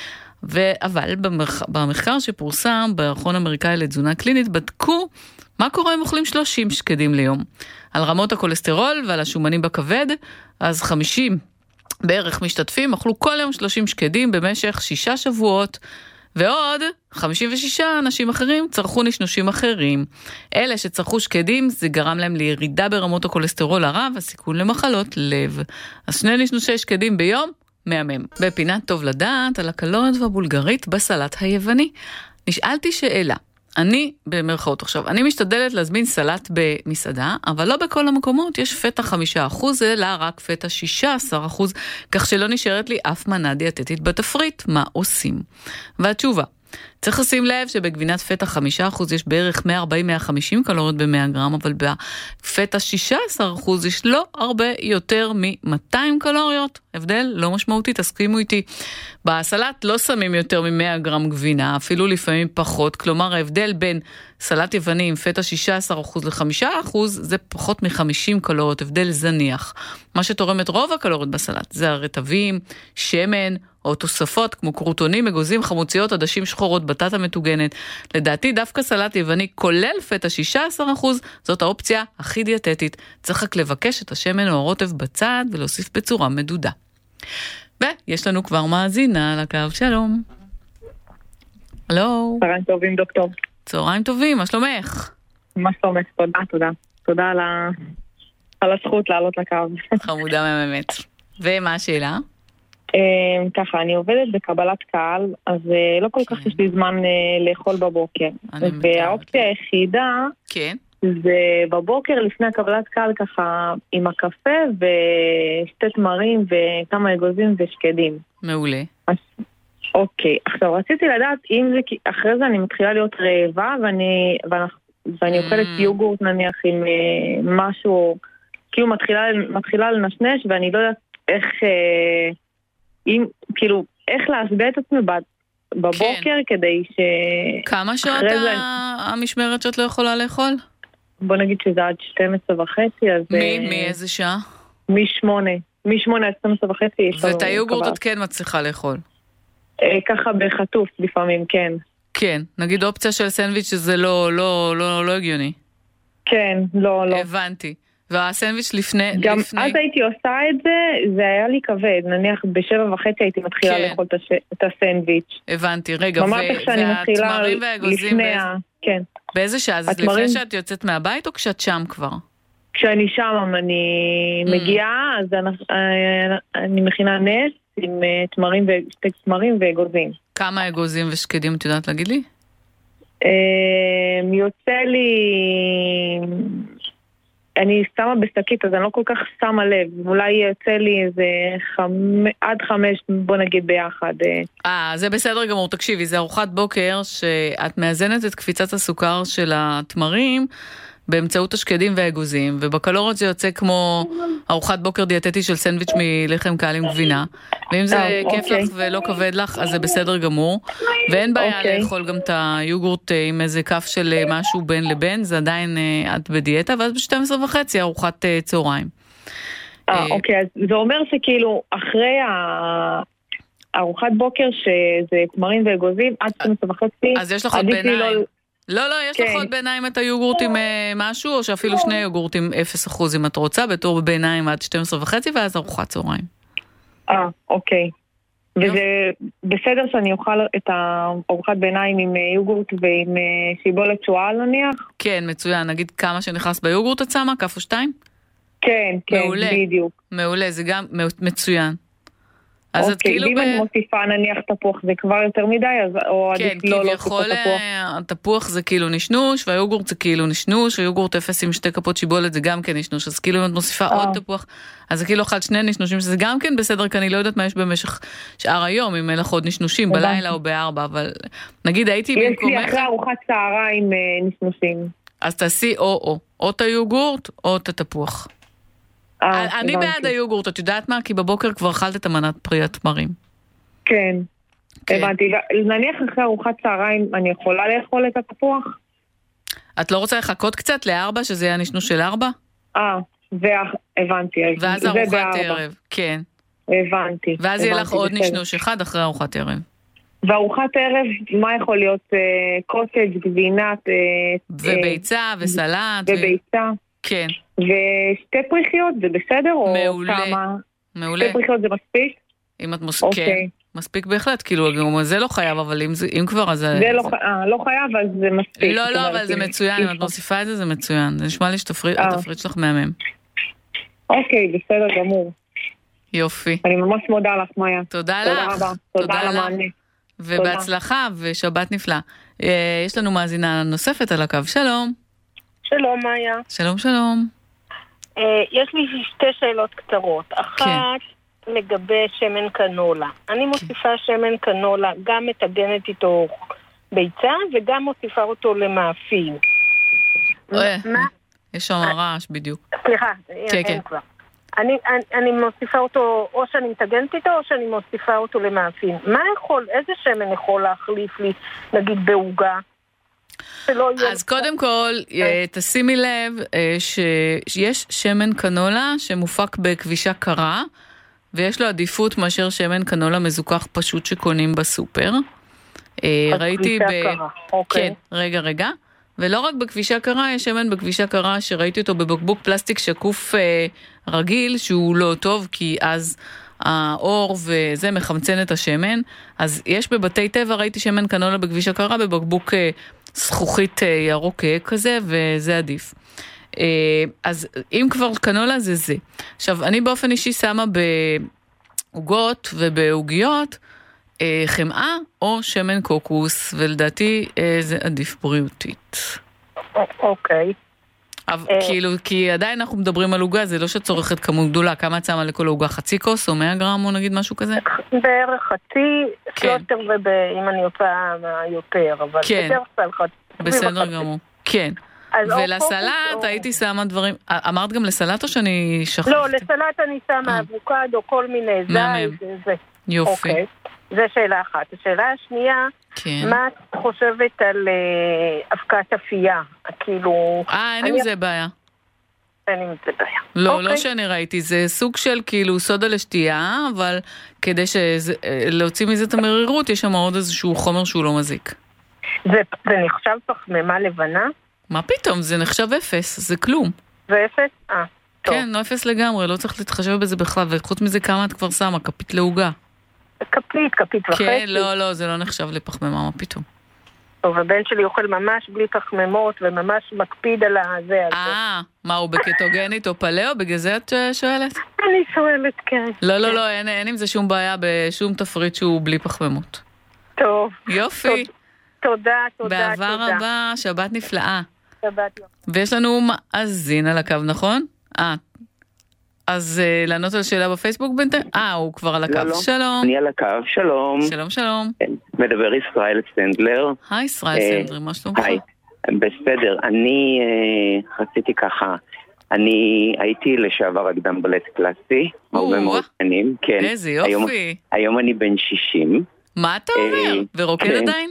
אבל במחקר שפורסם במכון האמריקאי לתזונה קלינית, בדקו מה קורה אם אוכלים 30 שקדים ליום. על רמות הכולסטרול ועל השומנים בכבד, אז 50 בערך משתתפים, אכלו כל יום 30 שקדים במשך 6 שבועות, ועוד 56 אנשים אחרים צרכו נשנושים אחרים. אלה שצרכו שקדים, זה גרם להם לירידה ברמות הכולסטרול הרב, הסיכון למחלות לב. אז 2 נשנושי שקדים ביום, מהמם. בפינת טוב לדעת על הקלות והבולגרית בסלט היווני. נשאלתי שאלה. אני, במרכאות עכשיו, אני משתדלת להזמין סלט במסעדה, אבל לא בכל המקומות יש פטה 5%, אלא רק פטה 16%, כך שלא נשארת לי אף מנה דיאטטית בתפריט. מה עושים? והתשובה, צריך לשים לב שבגבינת פטה 5% יש בערך 140-150 קלוריות ב-100 גרם, אבל בפטה 16% יש לא הרבה יותר מ-200 קלוריות. הבדל לא משמעותי, תסכימו איתי. בסלט לא שמים יותר מ-100 גרם גבינה, אפילו לפעמים פחות, כלומר ההבדל בין סלט יווני עם פטה 16% ל-5% זה פחות מ-50 קלוריות, הבדל זניח. מה שתורם את רוב הקלוריות בסלט זה הרטבים, שמן, או תוספות כמו קרוטונים, אגוזים, חמוציות, עדשים שחורות, בטטה מטוגנת. לדעתי דווקא סלט יווני כולל פטה 16%, זאת האופציה הכי דיאטטית. צריך רק לבקש את השמן או הרוטב בצד ולהוסיף בצורה מדודה. ויש לנו כבר מאזינה על הקו, שלום. הלו. צהריים טובים דוקטור. צהריים טובים, מה שלומך? מה שלומך, תודה. תודה על הזכות לעלות לקו. חמודה מהמת. ומה השאלה? ככה, אני עובדת בקבלת קהל, אז לא כל כך יש לי זמן לאכול בבוקר. והאופציה היחידה זה בבוקר לפני הקבלת קהל ככה עם הקפה ושתי תמרים וכמה אגוזים ושקדים. מעולה. אוקיי, עכשיו רציתי לדעת אם זה, אחרי זה אני מתחילה להיות רעבה ואני אוכלת יוגורט נניח עם משהו, כאילו מתחילה לנשנש ואני לא יודעת איך להסביר את עצמי בבוקר כדי ש... כמה שעות המשמרת שאת לא יכולה לאכול? בוא נגיד שזה עד 12:30, אז... מאיזה שעה? מ8 עד 12:30. ואת היוגורט את כן מצליחה לאכול? ככה בחטוף לפעמים, כן. כן, נגיד אופציה של סנדוויץ' שזה לא הגיוני. כן, לא. הבנתי. והסנדוויץ' לפני... גם אז הייתי עושה את זה, זה היה לי כבד. נניח ב7:30 הייתי מתחילה לאכול את הסנדוויץ'. הבנתי, רגע, והתמרים והאגוזים כן. באיזה שעה? אז לפני שאת יוצאת מהבית או כשאת שם כבר? כשאני שם אני מגיעה, אז אני מכינה נס עם תמרים ואגוזים. כמה אגוזים ושקדים את יודעת להגיד לי? יוצא לי... אני שמה בסקית, אז אני לא כל כך שמה לב. אולי יוצא לי איזה עד 5, בוא נגיד ביחד. זה בסדר גמור. תקשיבי, זה ארוחת בוקר שאת מאזנת את קפיצת הסוכר של התמרים באמצעות השקדים והאגוזים, ובקלוריות זה יוצא כמו ארוחת בוקר דיאטטי של סנדוויץ' מלחם קל עם גבינה. ואם זה כיף לך ולא כבד לך, אז זה בסדר גמור. ואין בעיה לאכול גם את היוגורט עם איזה כף של משהו בין לבין, זה עדיין את בדיאטה, ואז ב12:30 ארוחת צהריים. אוקיי, אז זה אומר שכאילו אחרי ארוחת בוקר שזה תמרים ואגוזים, עד 12:30, אז יש לך עוד בעיניים. לא, יש לך עוד בעיניים את היוגורט עם משהו, או שאפילו 2 יוגורט עם 0% אם את רוצה, בתור בעיניים עד 12:30, ואז ארוחת צהריים. אוקיי. וזה בסדר שאני אוכל את הארוחת ביניים עם יוגורט ועם שיבולת שועל נניח? כן, מצוין. נגיד כמה שנכנס ביוגורט את שמה, כף או 2? כן, בדיוק. מעולה, זה גם מצוין. אז את כאילו... אם אני מוסיפה נניח תפוח זה כבר יותר מדי, או עדיף לא להוסיף תפוח? התפוח זה כאילו נשנוש, והיוגורט זה כאילו נשנוש, ויוגורט 0 עם 2 כפות שיבולת זה גם כן נשנוש, אז כאילו אם את מוסיפה עוד תפוח, אז זה כאילו 2 נשנושים, שזה גם כן בסדר, כי אני לא יודעת מה יש במשך שאר היום, אם אין לך עוד נשנושים, בלילה או ב4, אבל נגיד הייתי במקומך... יש לי אחרי ארוחת צהריים נשנושים. אז תעשי או את היוגורט, או את התפוח. אני בעד היוגורט, את יודעת מה? כי בבוקר כבר אכלת את המנת פרי התמרים. כן, הבנתי. נניח אחרי ארוחת צהריים, אני יכולה לאכול את התפוח? את לא רוצה לחכות קצת ל4, שזה יהיה נשנוש של 4? הבנתי. ואז ארוחת ערב, כן. הבנתי. ואז יהיה לך עוד נשנוש אחד אחרי ארוחת ערב. וארוחת ערב, מה יכול להיות? קוטג', גבינת... וביצה, וסלט. וביצה. כן. ושתי פריחיות, זה בסדר? מעולה. מעולה. שתי פריחיות זה מספיק? אם את כן, מספיק בהחלט, כאילו, זה לא חייב, אבל אם כבר, אז... זה לא חייב, אז זה מספיק. לא, אבל זה מצוין, אם את מוסיפה את זה, זה מצוין. זה נשמע לי שהתפריט שלך מהמם. אוקיי, בסדר גמור. יופי. אני ממש מודה לך, מאיה. תודה לך. תודה על המענה. ובהצלחה, ושבת נפלא. יש לנו מאזינה נוספת על הקו. שלום. שלום, מאיה. שלום, שלום. יש לי 2 שאלות קצרות. אחת, לגבי שמן קנולה. אני מוסיפה שמן קנולה, גם מטגנת איתו ביצה, וגם מוסיפה אותו למאפים. יש שם רעש בדיוק. סליחה, אין כבר. אני מוסיפה אותו, או שאני מטגנת איתו, או שאני מוסיפה אותו למאפים. איזה שמן יכול להחליף לי, נגיד, בעוגה? אז קודם כל, תשימי לב שיש שמן קנולה שמופק בכבישה קרה, ויש לו עדיפות מאשר שמן קנולה מזוכח פשוט שקונים בסופר. ראיתי כן, רגע. ולא רק בכבישה קרה, יש שמן בכבישה קרה שראיתי אותו בבקבוק פלסטיק שקוף רגיל, שהוא לא טוב, כי אז האור וזה מחמצן את השמן. אז יש בבתי טבע, ראיתי שמן קנולה בכבישה קרה, בבקבוק זכוכית ירוק כזה, וזה עדיף. אז אם כבר קנולה זה. עכשיו, אני באופן אישי שמה בעוגות ובעוגיות חמאה או שמן קוקוס, ולדעתי זה עדיף בריאותית. אוקיי. כאילו, כי עדיין אנחנו מדברים על עוגה, זה לא שצורכת כמות גדולה. כמה את שמה לכל עוגה? חצי כוס או 100 גרם או נגיד משהו כזה? בערך חצי, שלושה אם אני יוצאה יותר, אבל יותר סל בסדר גמור. כן. ולסלט הייתי שמה דברים, אמרת גם לסלט או שאני שכחתי? לא, לסלט אני שמה אבוקדו, כל מיני זית. יופי. זה שאלה אחת. השאלה השנייה, מה את חושבת על אבקת אפייה? כאילו... אין עם זה בעיה. אין עם זה בעיה. לא שאני ראיתי, זה סוג של כאילו סודה לשתייה, אבל כדי להוציא מזה את המרירות, יש שם עוד איזשהו חומר שהוא לא מזיק. זה נחשב פחמימה לבנה? מה פתאום? זה נחשב 0, זה כלום. זה 0? טוב. כן, לא 0 לגמרי, לא צריך להתחשב בזה בכלל, וחוץ מזה כמה את כבר שמה, כפית לעוגה. כפית וחצי. כן, לא, זה לא נחשב לפחמימה, מה פתאום. טוב, הבן שלי אוכל ממש בלי פחמימות, וממש מקפיד על הזה. מה, הוא בקטוגנית או פלאו? בגלל זה את שואלת? אני שואלת, כן. לא, אין עם זה שום בעיה בשום תפריט שהוא בלי פחמימות. טוב. יופי. תודה. בעבר רבה, שבת נפלאה. שבת יופי. ויש לנו מאזין על הקו, נכון? אז לענות על שאלה בפייסבוק בינתיים? הוא כבר על הקו. שלום. אני על הקו, שלום. שלום. מדבר ישראל סנדלר. היי ישראל סנדלר, מה שלומך? היי, בסדר. אני רציתי ככה, אני הייתי לשעבר אקדם בלט קלאסי, הרבה מאוד שנים. איזה יופי. היום אני בן 60. מה אתה אומר? ורוקד עדיין?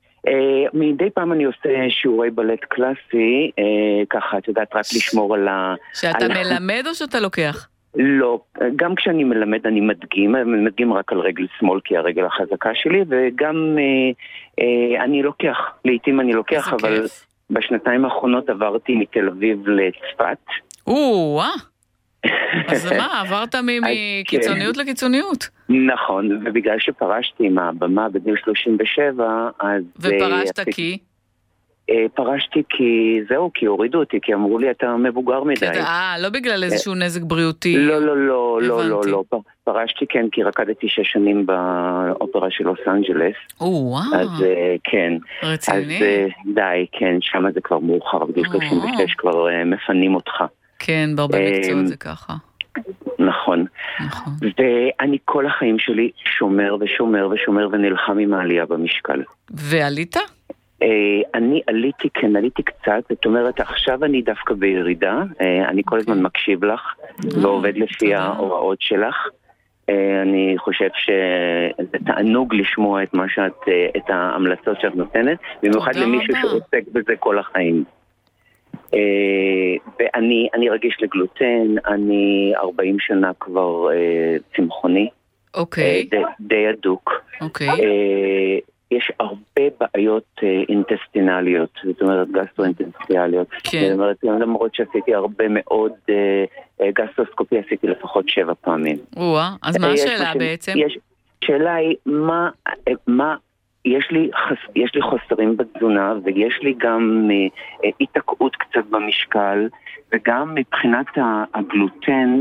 מדי פעם אני עושה שיעורי בלט קלאסי, ככה, את יודעת, רק לשמור על שאתה מלמד או שאתה לוקח? לא, גם כשאני מלמד אני מדגים רק על רגל שמאל, כי הרגל החזקה שלי, וגם אני לוקח, לעתים אני לוקח, אבל בשנתיים האחרונות עברתי מתל אביב לצפת. אז מה, עברת מקיצוניות לקיצוניות? נכון, ובגלל שפרשתי מהבמה בגיל 37, אז... ופרשת כי? פרשתי כי הורידו אותי, כי אמרו לי אתה מבוגר מדי. לא בגלל איזשהו נזק בריאותי. לא. פרשתי כן, כי רקדתי 6 שנים באופרה של לוס אנג'לס. אז כן. רציני? אז די, כן, שם זה כבר מאוחר, בגיל 36 כבר מפנים אותך. כן, בהרבה מקצועות זה ככה. נכון. ואני כל החיים שלי שומר ונלחם עם העלייה במשקל. ועלית? אני עליתי קצת, זאת אומרת עכשיו אני דווקא בירידה, אני כל הזמן מקשיב לך ועובד לפי ההוראות שלך. אני חושב שזה תענוג לשמוע את ההמלצות שאת נותנת, במיוחד למישהו שעוסק בזה כל החיים. ואני רגיש לגלוטן, אני 40 שנה כבר צמחוני, די אדוק. יש הרבה בעיות אינטסטינליות, זאת אומרת גסטרואינטסטינליות. זאת אומרת, למרות שעשיתי הרבה מאוד גסטרוסקופיה, עשיתי לפחות 7 פעמים. אז מה השאלה בעצם? השאלה היא, יש לי חוסרים בתזונה, ויש לי גם התעקעות קצת במשקל, וגם מבחינת הגלוטן,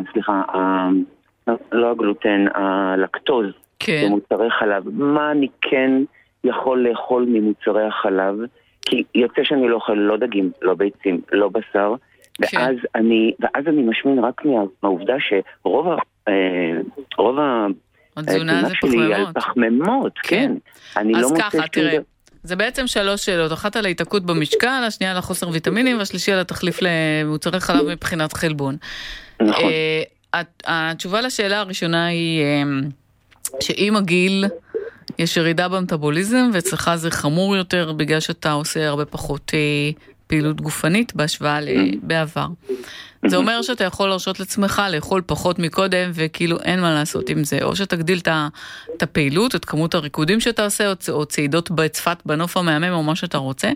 לא הגלוטן, הלקטוז, במוצרי חלב. מה אני כן יכול לאכול ממוצרי החלב? כי יוצא שאני לא אוכל לא דגים, לא ביצים, לא בשר, ואז אני משמין רק מהעובדה שרוב התזונה זה פחמימות, כן. אז ככה, תראה, זה בעצם 3 שאלות, אחת על ההתעקות במשקל, השנייה על החוסר ויטמינים, והשלישי על התחליף למוצרי חלב מבחינת חלבון. נכון. התשובה לשאלה הראשונה היא שעם הגיל יש ירידה במטאבוליזם, ואצלך זה חמור יותר בגלל שאתה עושה הרבה פחות פעילות גופנית בהשוואה בעבר. זה אומר שאתה יכול להרשות לעצמך לאכול פחות מקודם, וכאילו אין מה לעשות עם זה. או שתגדיל את הפעילות, את כמות הריקודים שאתה עושה, או צעידות בצפת בנוף המהמם, או מה שאתה רוצה.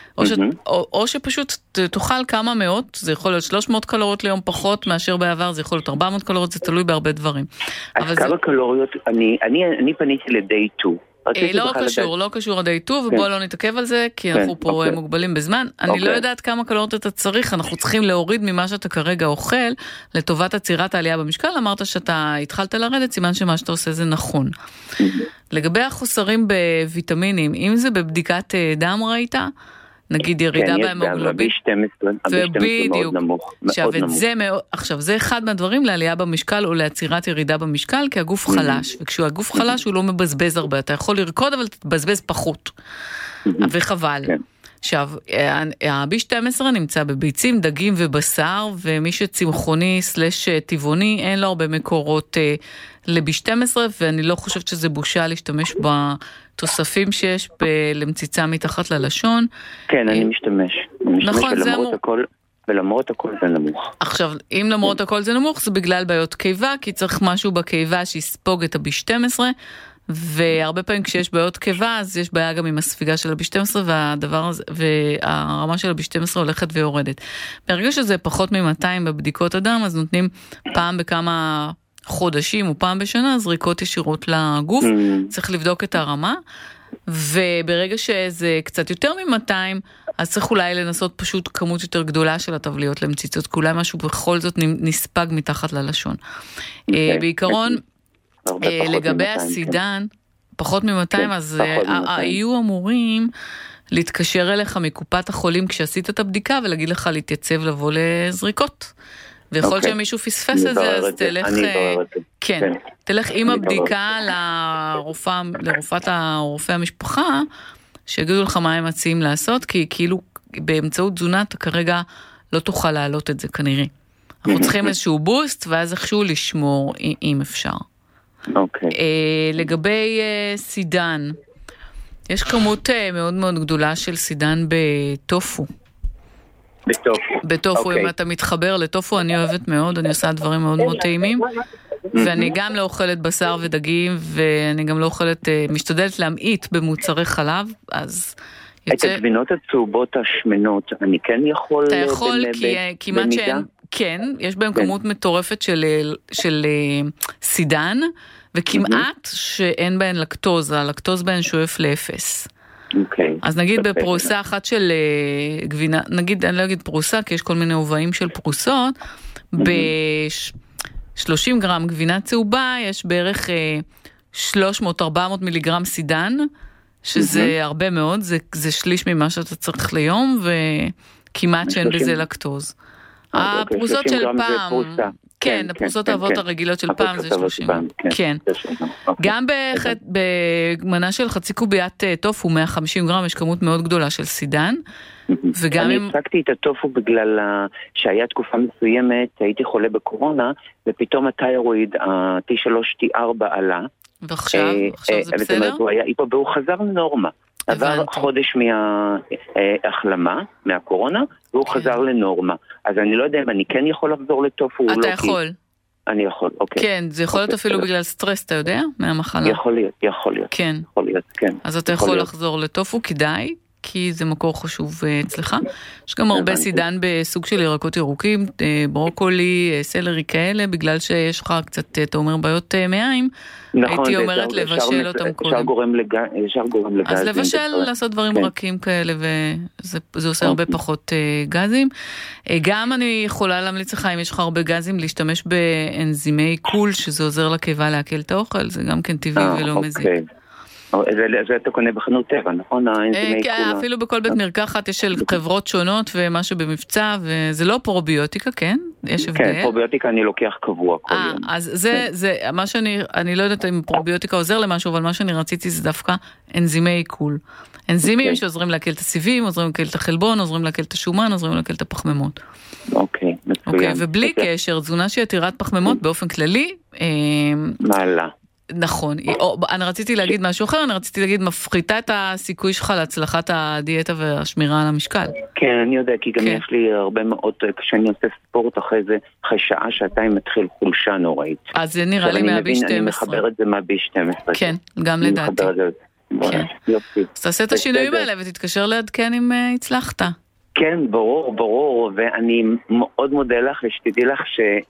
או שפשוט תאכל כמה מאות, זה יכול להיות 300 קלוריות ליום פחות מאשר בעבר, זה יכול להיות 400 קלוריות, זה תלוי בהרבה דברים. אז כמה קלוריות, אני פניתי ל-day 2. לא קשור עד האיתור, ובואו לא נתעכב על זה, כי אנחנו פה מוגבלים בזמן. אני לא יודעת כמה קלוריות אתה צריך, אנחנו צריכים להוריד ממה שאתה כרגע אוכל, לטובת עצירת העלייה במשקל. אמרת שאתה התחלת לרדת, סימן שמה שאתה עושה זה נכון. לגבי החוסרים בוויטמינים, אם זה בבדיקת דם ראית, נגיד ירידה בהמוגלובין, בדיוק, עכשיו זה אחד מהדברים לעלייה במשקל או לעצירת ירידה במשקל, כי הגוף חלש, וכשהגוף חלש הוא לא מבזבז הרבה, אתה יכול לרקוד אבל תבזבז פחות, וחבל. עכשיו, ה-B12 נמצא בביצים, דגים ובשר, ומי שצמחוני סלש טבעוני, אין לו הרבה מקורות ל-B12, ואני לא חושבת שזה בושה להשתמש בתוספים שיש למציצה מתחת ללשון. כן, אני משתמש. נכון, זה אמור. ולמרות הכל זה נמוך. עכשיו, אם למרות הכל זה נמוך, זה בגלל בעיות קיבה, כי צריך משהו בקיבה שיספוג את ה-B12, והרבה פעמים כשיש בעיות קיבה, אז יש בעיה גם עם הספיגה של ה-B12, והרמה של ה-B12 הולכת ויורדת. ברגע שזה פחות מ-200 בבדיקות הדם, אז נותנים פעם בכמה חודשים או פעם בשנה, זריקות ישירות לגוף, צריך לבדוק את הרמה, וברגע שזה קצת יותר מ-200, אז צריך אולי לנסות פשוט כמות יותר גדולה של התבליות למציצות, כי אולי משהו בכל זאת נספג מתחת ללשון. בעיקרון, לגבי הסידן, פחות מ-200, אז היו אמורים להתקשר אליך מקופת החולים כשעשית את הבדיקה, ולהגיד לך להתייצב לבוא לזריקות. ויכול להיות שמישהו פספס את זה, אז תלך, כן, תלך עם הבדיקה לרופאת הרופא המשפחה, שיגידו לך מה הם מציעים לעשות, כי כאילו באמצעות תזונה אתה כרגע לא תוכל להעלות את זה כנראה. אנחנו צריכים איזשהו בוסט, ואז איכשהו לשמור אם אפשר. לגבי סידן, יש כמות מאוד מאוד גדולה של סידן בטופו. בטופו, אם אתה מתחבר לטופו, אני אוהבת מאוד, אני עושה דברים מאוד מאוד טעימים, ואני גם לא אוכלת בשר ודגים, ואני גם לא אוכלת, משתדלת להמעיט במוצרי חלב, אז את הגבינות הצהובות השמנות, אני כן יכול... אתה יכול, כי כמעט שאין, כן, יש בהם כמות מטורפת של סידן, וכמעט שאין בהן לקטוז, הלקטוז בהן שואף לאפס. אז נגיד בפרוסה אחת של גבינה, נגיד, אני לא אגיד פרוסה, כי יש כל מיני הובעים של פרוסות, ב-30 גרם גבינה צהובה יש בערך 300-400 מיליגרם סידן, שזה הרבה מאוד, זה שליש ממה שאתה צריך ליום, וכמעט שאין בזה לקטוז. הפרוסות של פעם, כן, הפרוסות האבות הרגילות של פעם זה 30. כן. גם במנה של חצי קוביית טופו, 150 גרם, יש כמות מאוד גדולה של סידן. אני הפסקתי את הטופו בגלל שהיה תקופה מסוימת, הייתי חולה בקורונה, ופתאום התיירואיד, ה-T3, T4 עלה. ועכשיו זה בסדר? והוא חזר לנורמה. עבר חודש מההחלמה, מהקורונה, והוא חזר לנורמה. אז אני לא יודע אם אני כן יכול לחזור לטופו או לא. אתה יכול. אני יכול, אוקיי. כן, זה יכול להיות אפילו בגלל סטרס, אתה יודע? מהמחלה. יכול להיות. כן. אז אתה יכול לחזור לטופו, כדאי. כי זה מקור חשוב אצלך. יש גם הרבה סידן בסוג של ירקות ירוקים, ברוקולי, סלרי כאלה, בגלל שיש לך קצת, אתה אומר, בעיות מעיים, הייתי אומרת לבשל אותם קודם. ישר גורם לגזים. אז לבשל, לעשות דברים רכים כאלה, וזה עושה הרבה פחות גזים. גם אני יכולה להמליץ לך, אם יש לך הרבה גזים, להשתמש באנזימי עיכול, שזה עוזר לקיבה לעכל את האוכל, זה גם כן טבעי ולא מזיק. זה אתה קונה בחנות טבע, נכון? אפילו בכל בית מרקחת יש של חברות שונות ומשהו במבצע, וזה לא פרוביוטיקה, כן? יש הבדל. כן, פרוביוטיקה אני לוקח קבוע כל יום. אז זה מה אני לא יודעת אם פרוביוטיקה עוזר למשהו, אבל מה שאני רציתי זה דווקא אנזימי עיכול. אנזימים שעוזרים להקל את הסיבים, עוזרים להקל את החלבון, עוזרים להקל את השומן, עוזרים להקל את הפחמימות. אוקיי, מצוין. ובלי קשר, תזונה שהיא עתירת פחמימות באופן כללי, מעלה. נכון, אני רציתי להגיד משהו אחר, אני רציתי להגיד מפחיתה את הסיכוי שלך להצלחת הדיאטה והשמירה על המשקל. כן, אני יודע, כי גם יש לי הרבה מאוד, כשאני עושה ספורט אחרי שעה, שעתיים מתחיל חולשה נוראית. אז זה נראה לי מה-B12. אני מחבר את זה מה-B12. כן, גם לדעתי. אז תעשה את השינויים האלה ותתקשר לעדכן אם הצלחת. כן, ברור, ואני מאוד מודה לך, ושתדעי לך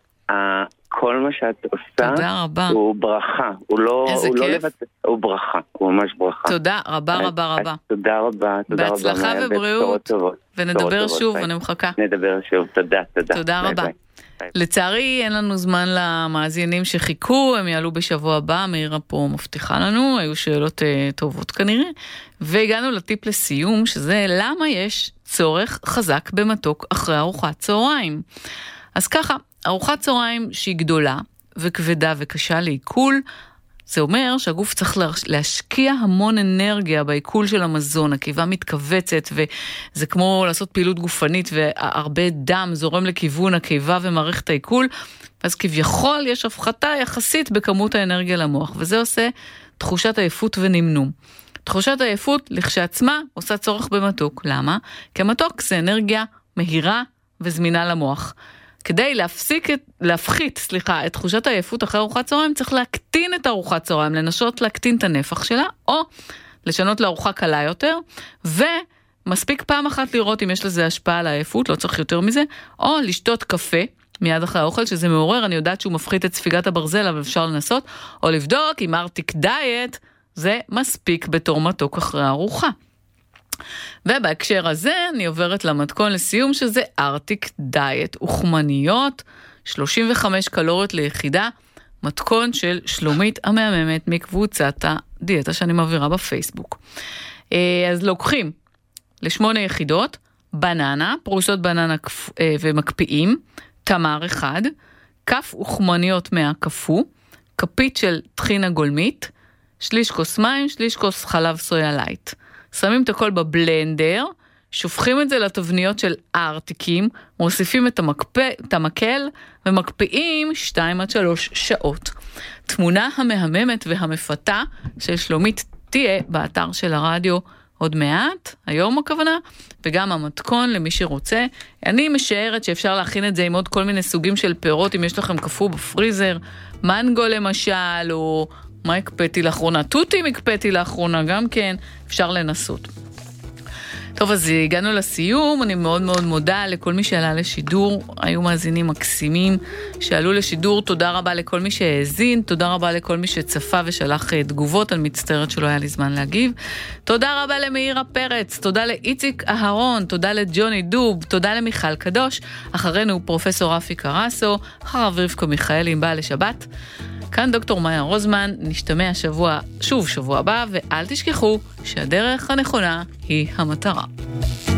כל מה שאת עושה הוא ברכה, הוא לא לבד, הוא ברכה, הוא ממש ברכה. תודה רבה. תודה רבה. בהצלחה ובריאות, ונדבר שוב, אני מחכה. נדבר שוב, תודה רבה. לצערי אין לנו זמן למאזינים שחיכו, הם יעלו בשבוע הבא, מאירה פה מבטיחה לנו, היו שאלות טובות כנראה, והגענו לטיפ לסיום, שזה למה יש צורך חזק במתוק אחרי ארוחת צהריים. אז ככה, ארוחת צהריים שהיא גדולה וכבדה וקשה לעיכול, זה אומר שהגוף צריך להשקיע המון אנרגיה בעיכול של המזון, הקיבה מתכווצת, וזה כמו לעשות פעילות גופנית, והרבה דם זורם לכיוון הקיבה ומערכת העיכול, אז כביכול יש הפחתה יחסית בכמות האנרגיה למוח, וזה עושה תחושת עייפות ונמנום. תחושת העייפות לכשעצמה עושה צורך במתוק. למה? כי המתוק זה אנרגיה מהירה וזמינה למוח. כדי להפחית את תחושת העייפות אחרי ארוחת צהריים, צריך להקטין את ארוחת צהריים, לנסות להקטין את הנפח שלה, או לשנות לארוחה קלה יותר, ומספיק פעם אחת לראות אם יש לזה השפעה על העייפות, לא צריך יותר מזה, או לשתות קפה מיד אחרי האוכל, שזה מעורר, אני יודעת שהוא מפחית את ספיגת הברזל, אבל אפשר לנסות, או לבדוק אם ארטיק דיאט, זה מספיק בתור מתוק אחרי הארוחה. ובהקשר הזה אני עוברת למתכון לסיום, שזה ארטיק דיאט, אוכמניות, 35 קלוריות ליחידה, מתכון של שלומית המהממת מקבוצת הדיאטה שאני מעבירה בפייסבוק. אז לוקחים ל8 יחידות, בננה, פרוסות בננה ומקפיאים, תמר 1, כף אוכמניות מהקפוא, כפית של טחינה גולמית, שליש כוס מים, שליש כוס חלב סויה לייט. שמים את הכל בבלנדר, שופכים את זה לתבניות של ארטיקים, מוסיפים את המקל ומקפיאים 2-3 שעות. תמונה המהממת והמפתה של שלומית תהיה באתר של הרדיו עוד מעט, היום הכוונה, וגם המתכון למי שרוצה. אני משערת שאפשר להכין את זה עם עוד כל מיני סוגים של פירות, אם יש לכם קפוא בפריזר, מנגו למשל, או מה הקפאתי לאחרונה? תותים הקפאתי לאחרונה, גם כן אפשר לנסות. טוב, טוב, אז הגענו לסיום. אני מאוד מאוד מודה לכל מי שעלה לשידור. היו מאזינים מקסימים שעלו לשידור. תודה רבה לכל מי שהאזין. תודה רבה לכל מי שצפה ושלח תגובות. אני מצטערת שלא היה לי זמן להגיב. תודה רבה למאירה פרץ. תודה לאיציק אהרון. תודה לג'וני דוב. תודה למיכל קדוש. אחרינו פרופסור רפי קרסו. אחריו רבקה מיכאלי עם בעל לשבת. כאן דוקטור מאיה רוזמן. נשתמע שבוע הבא, ואל תשכחו שהדרך הנכונה היא המטרה.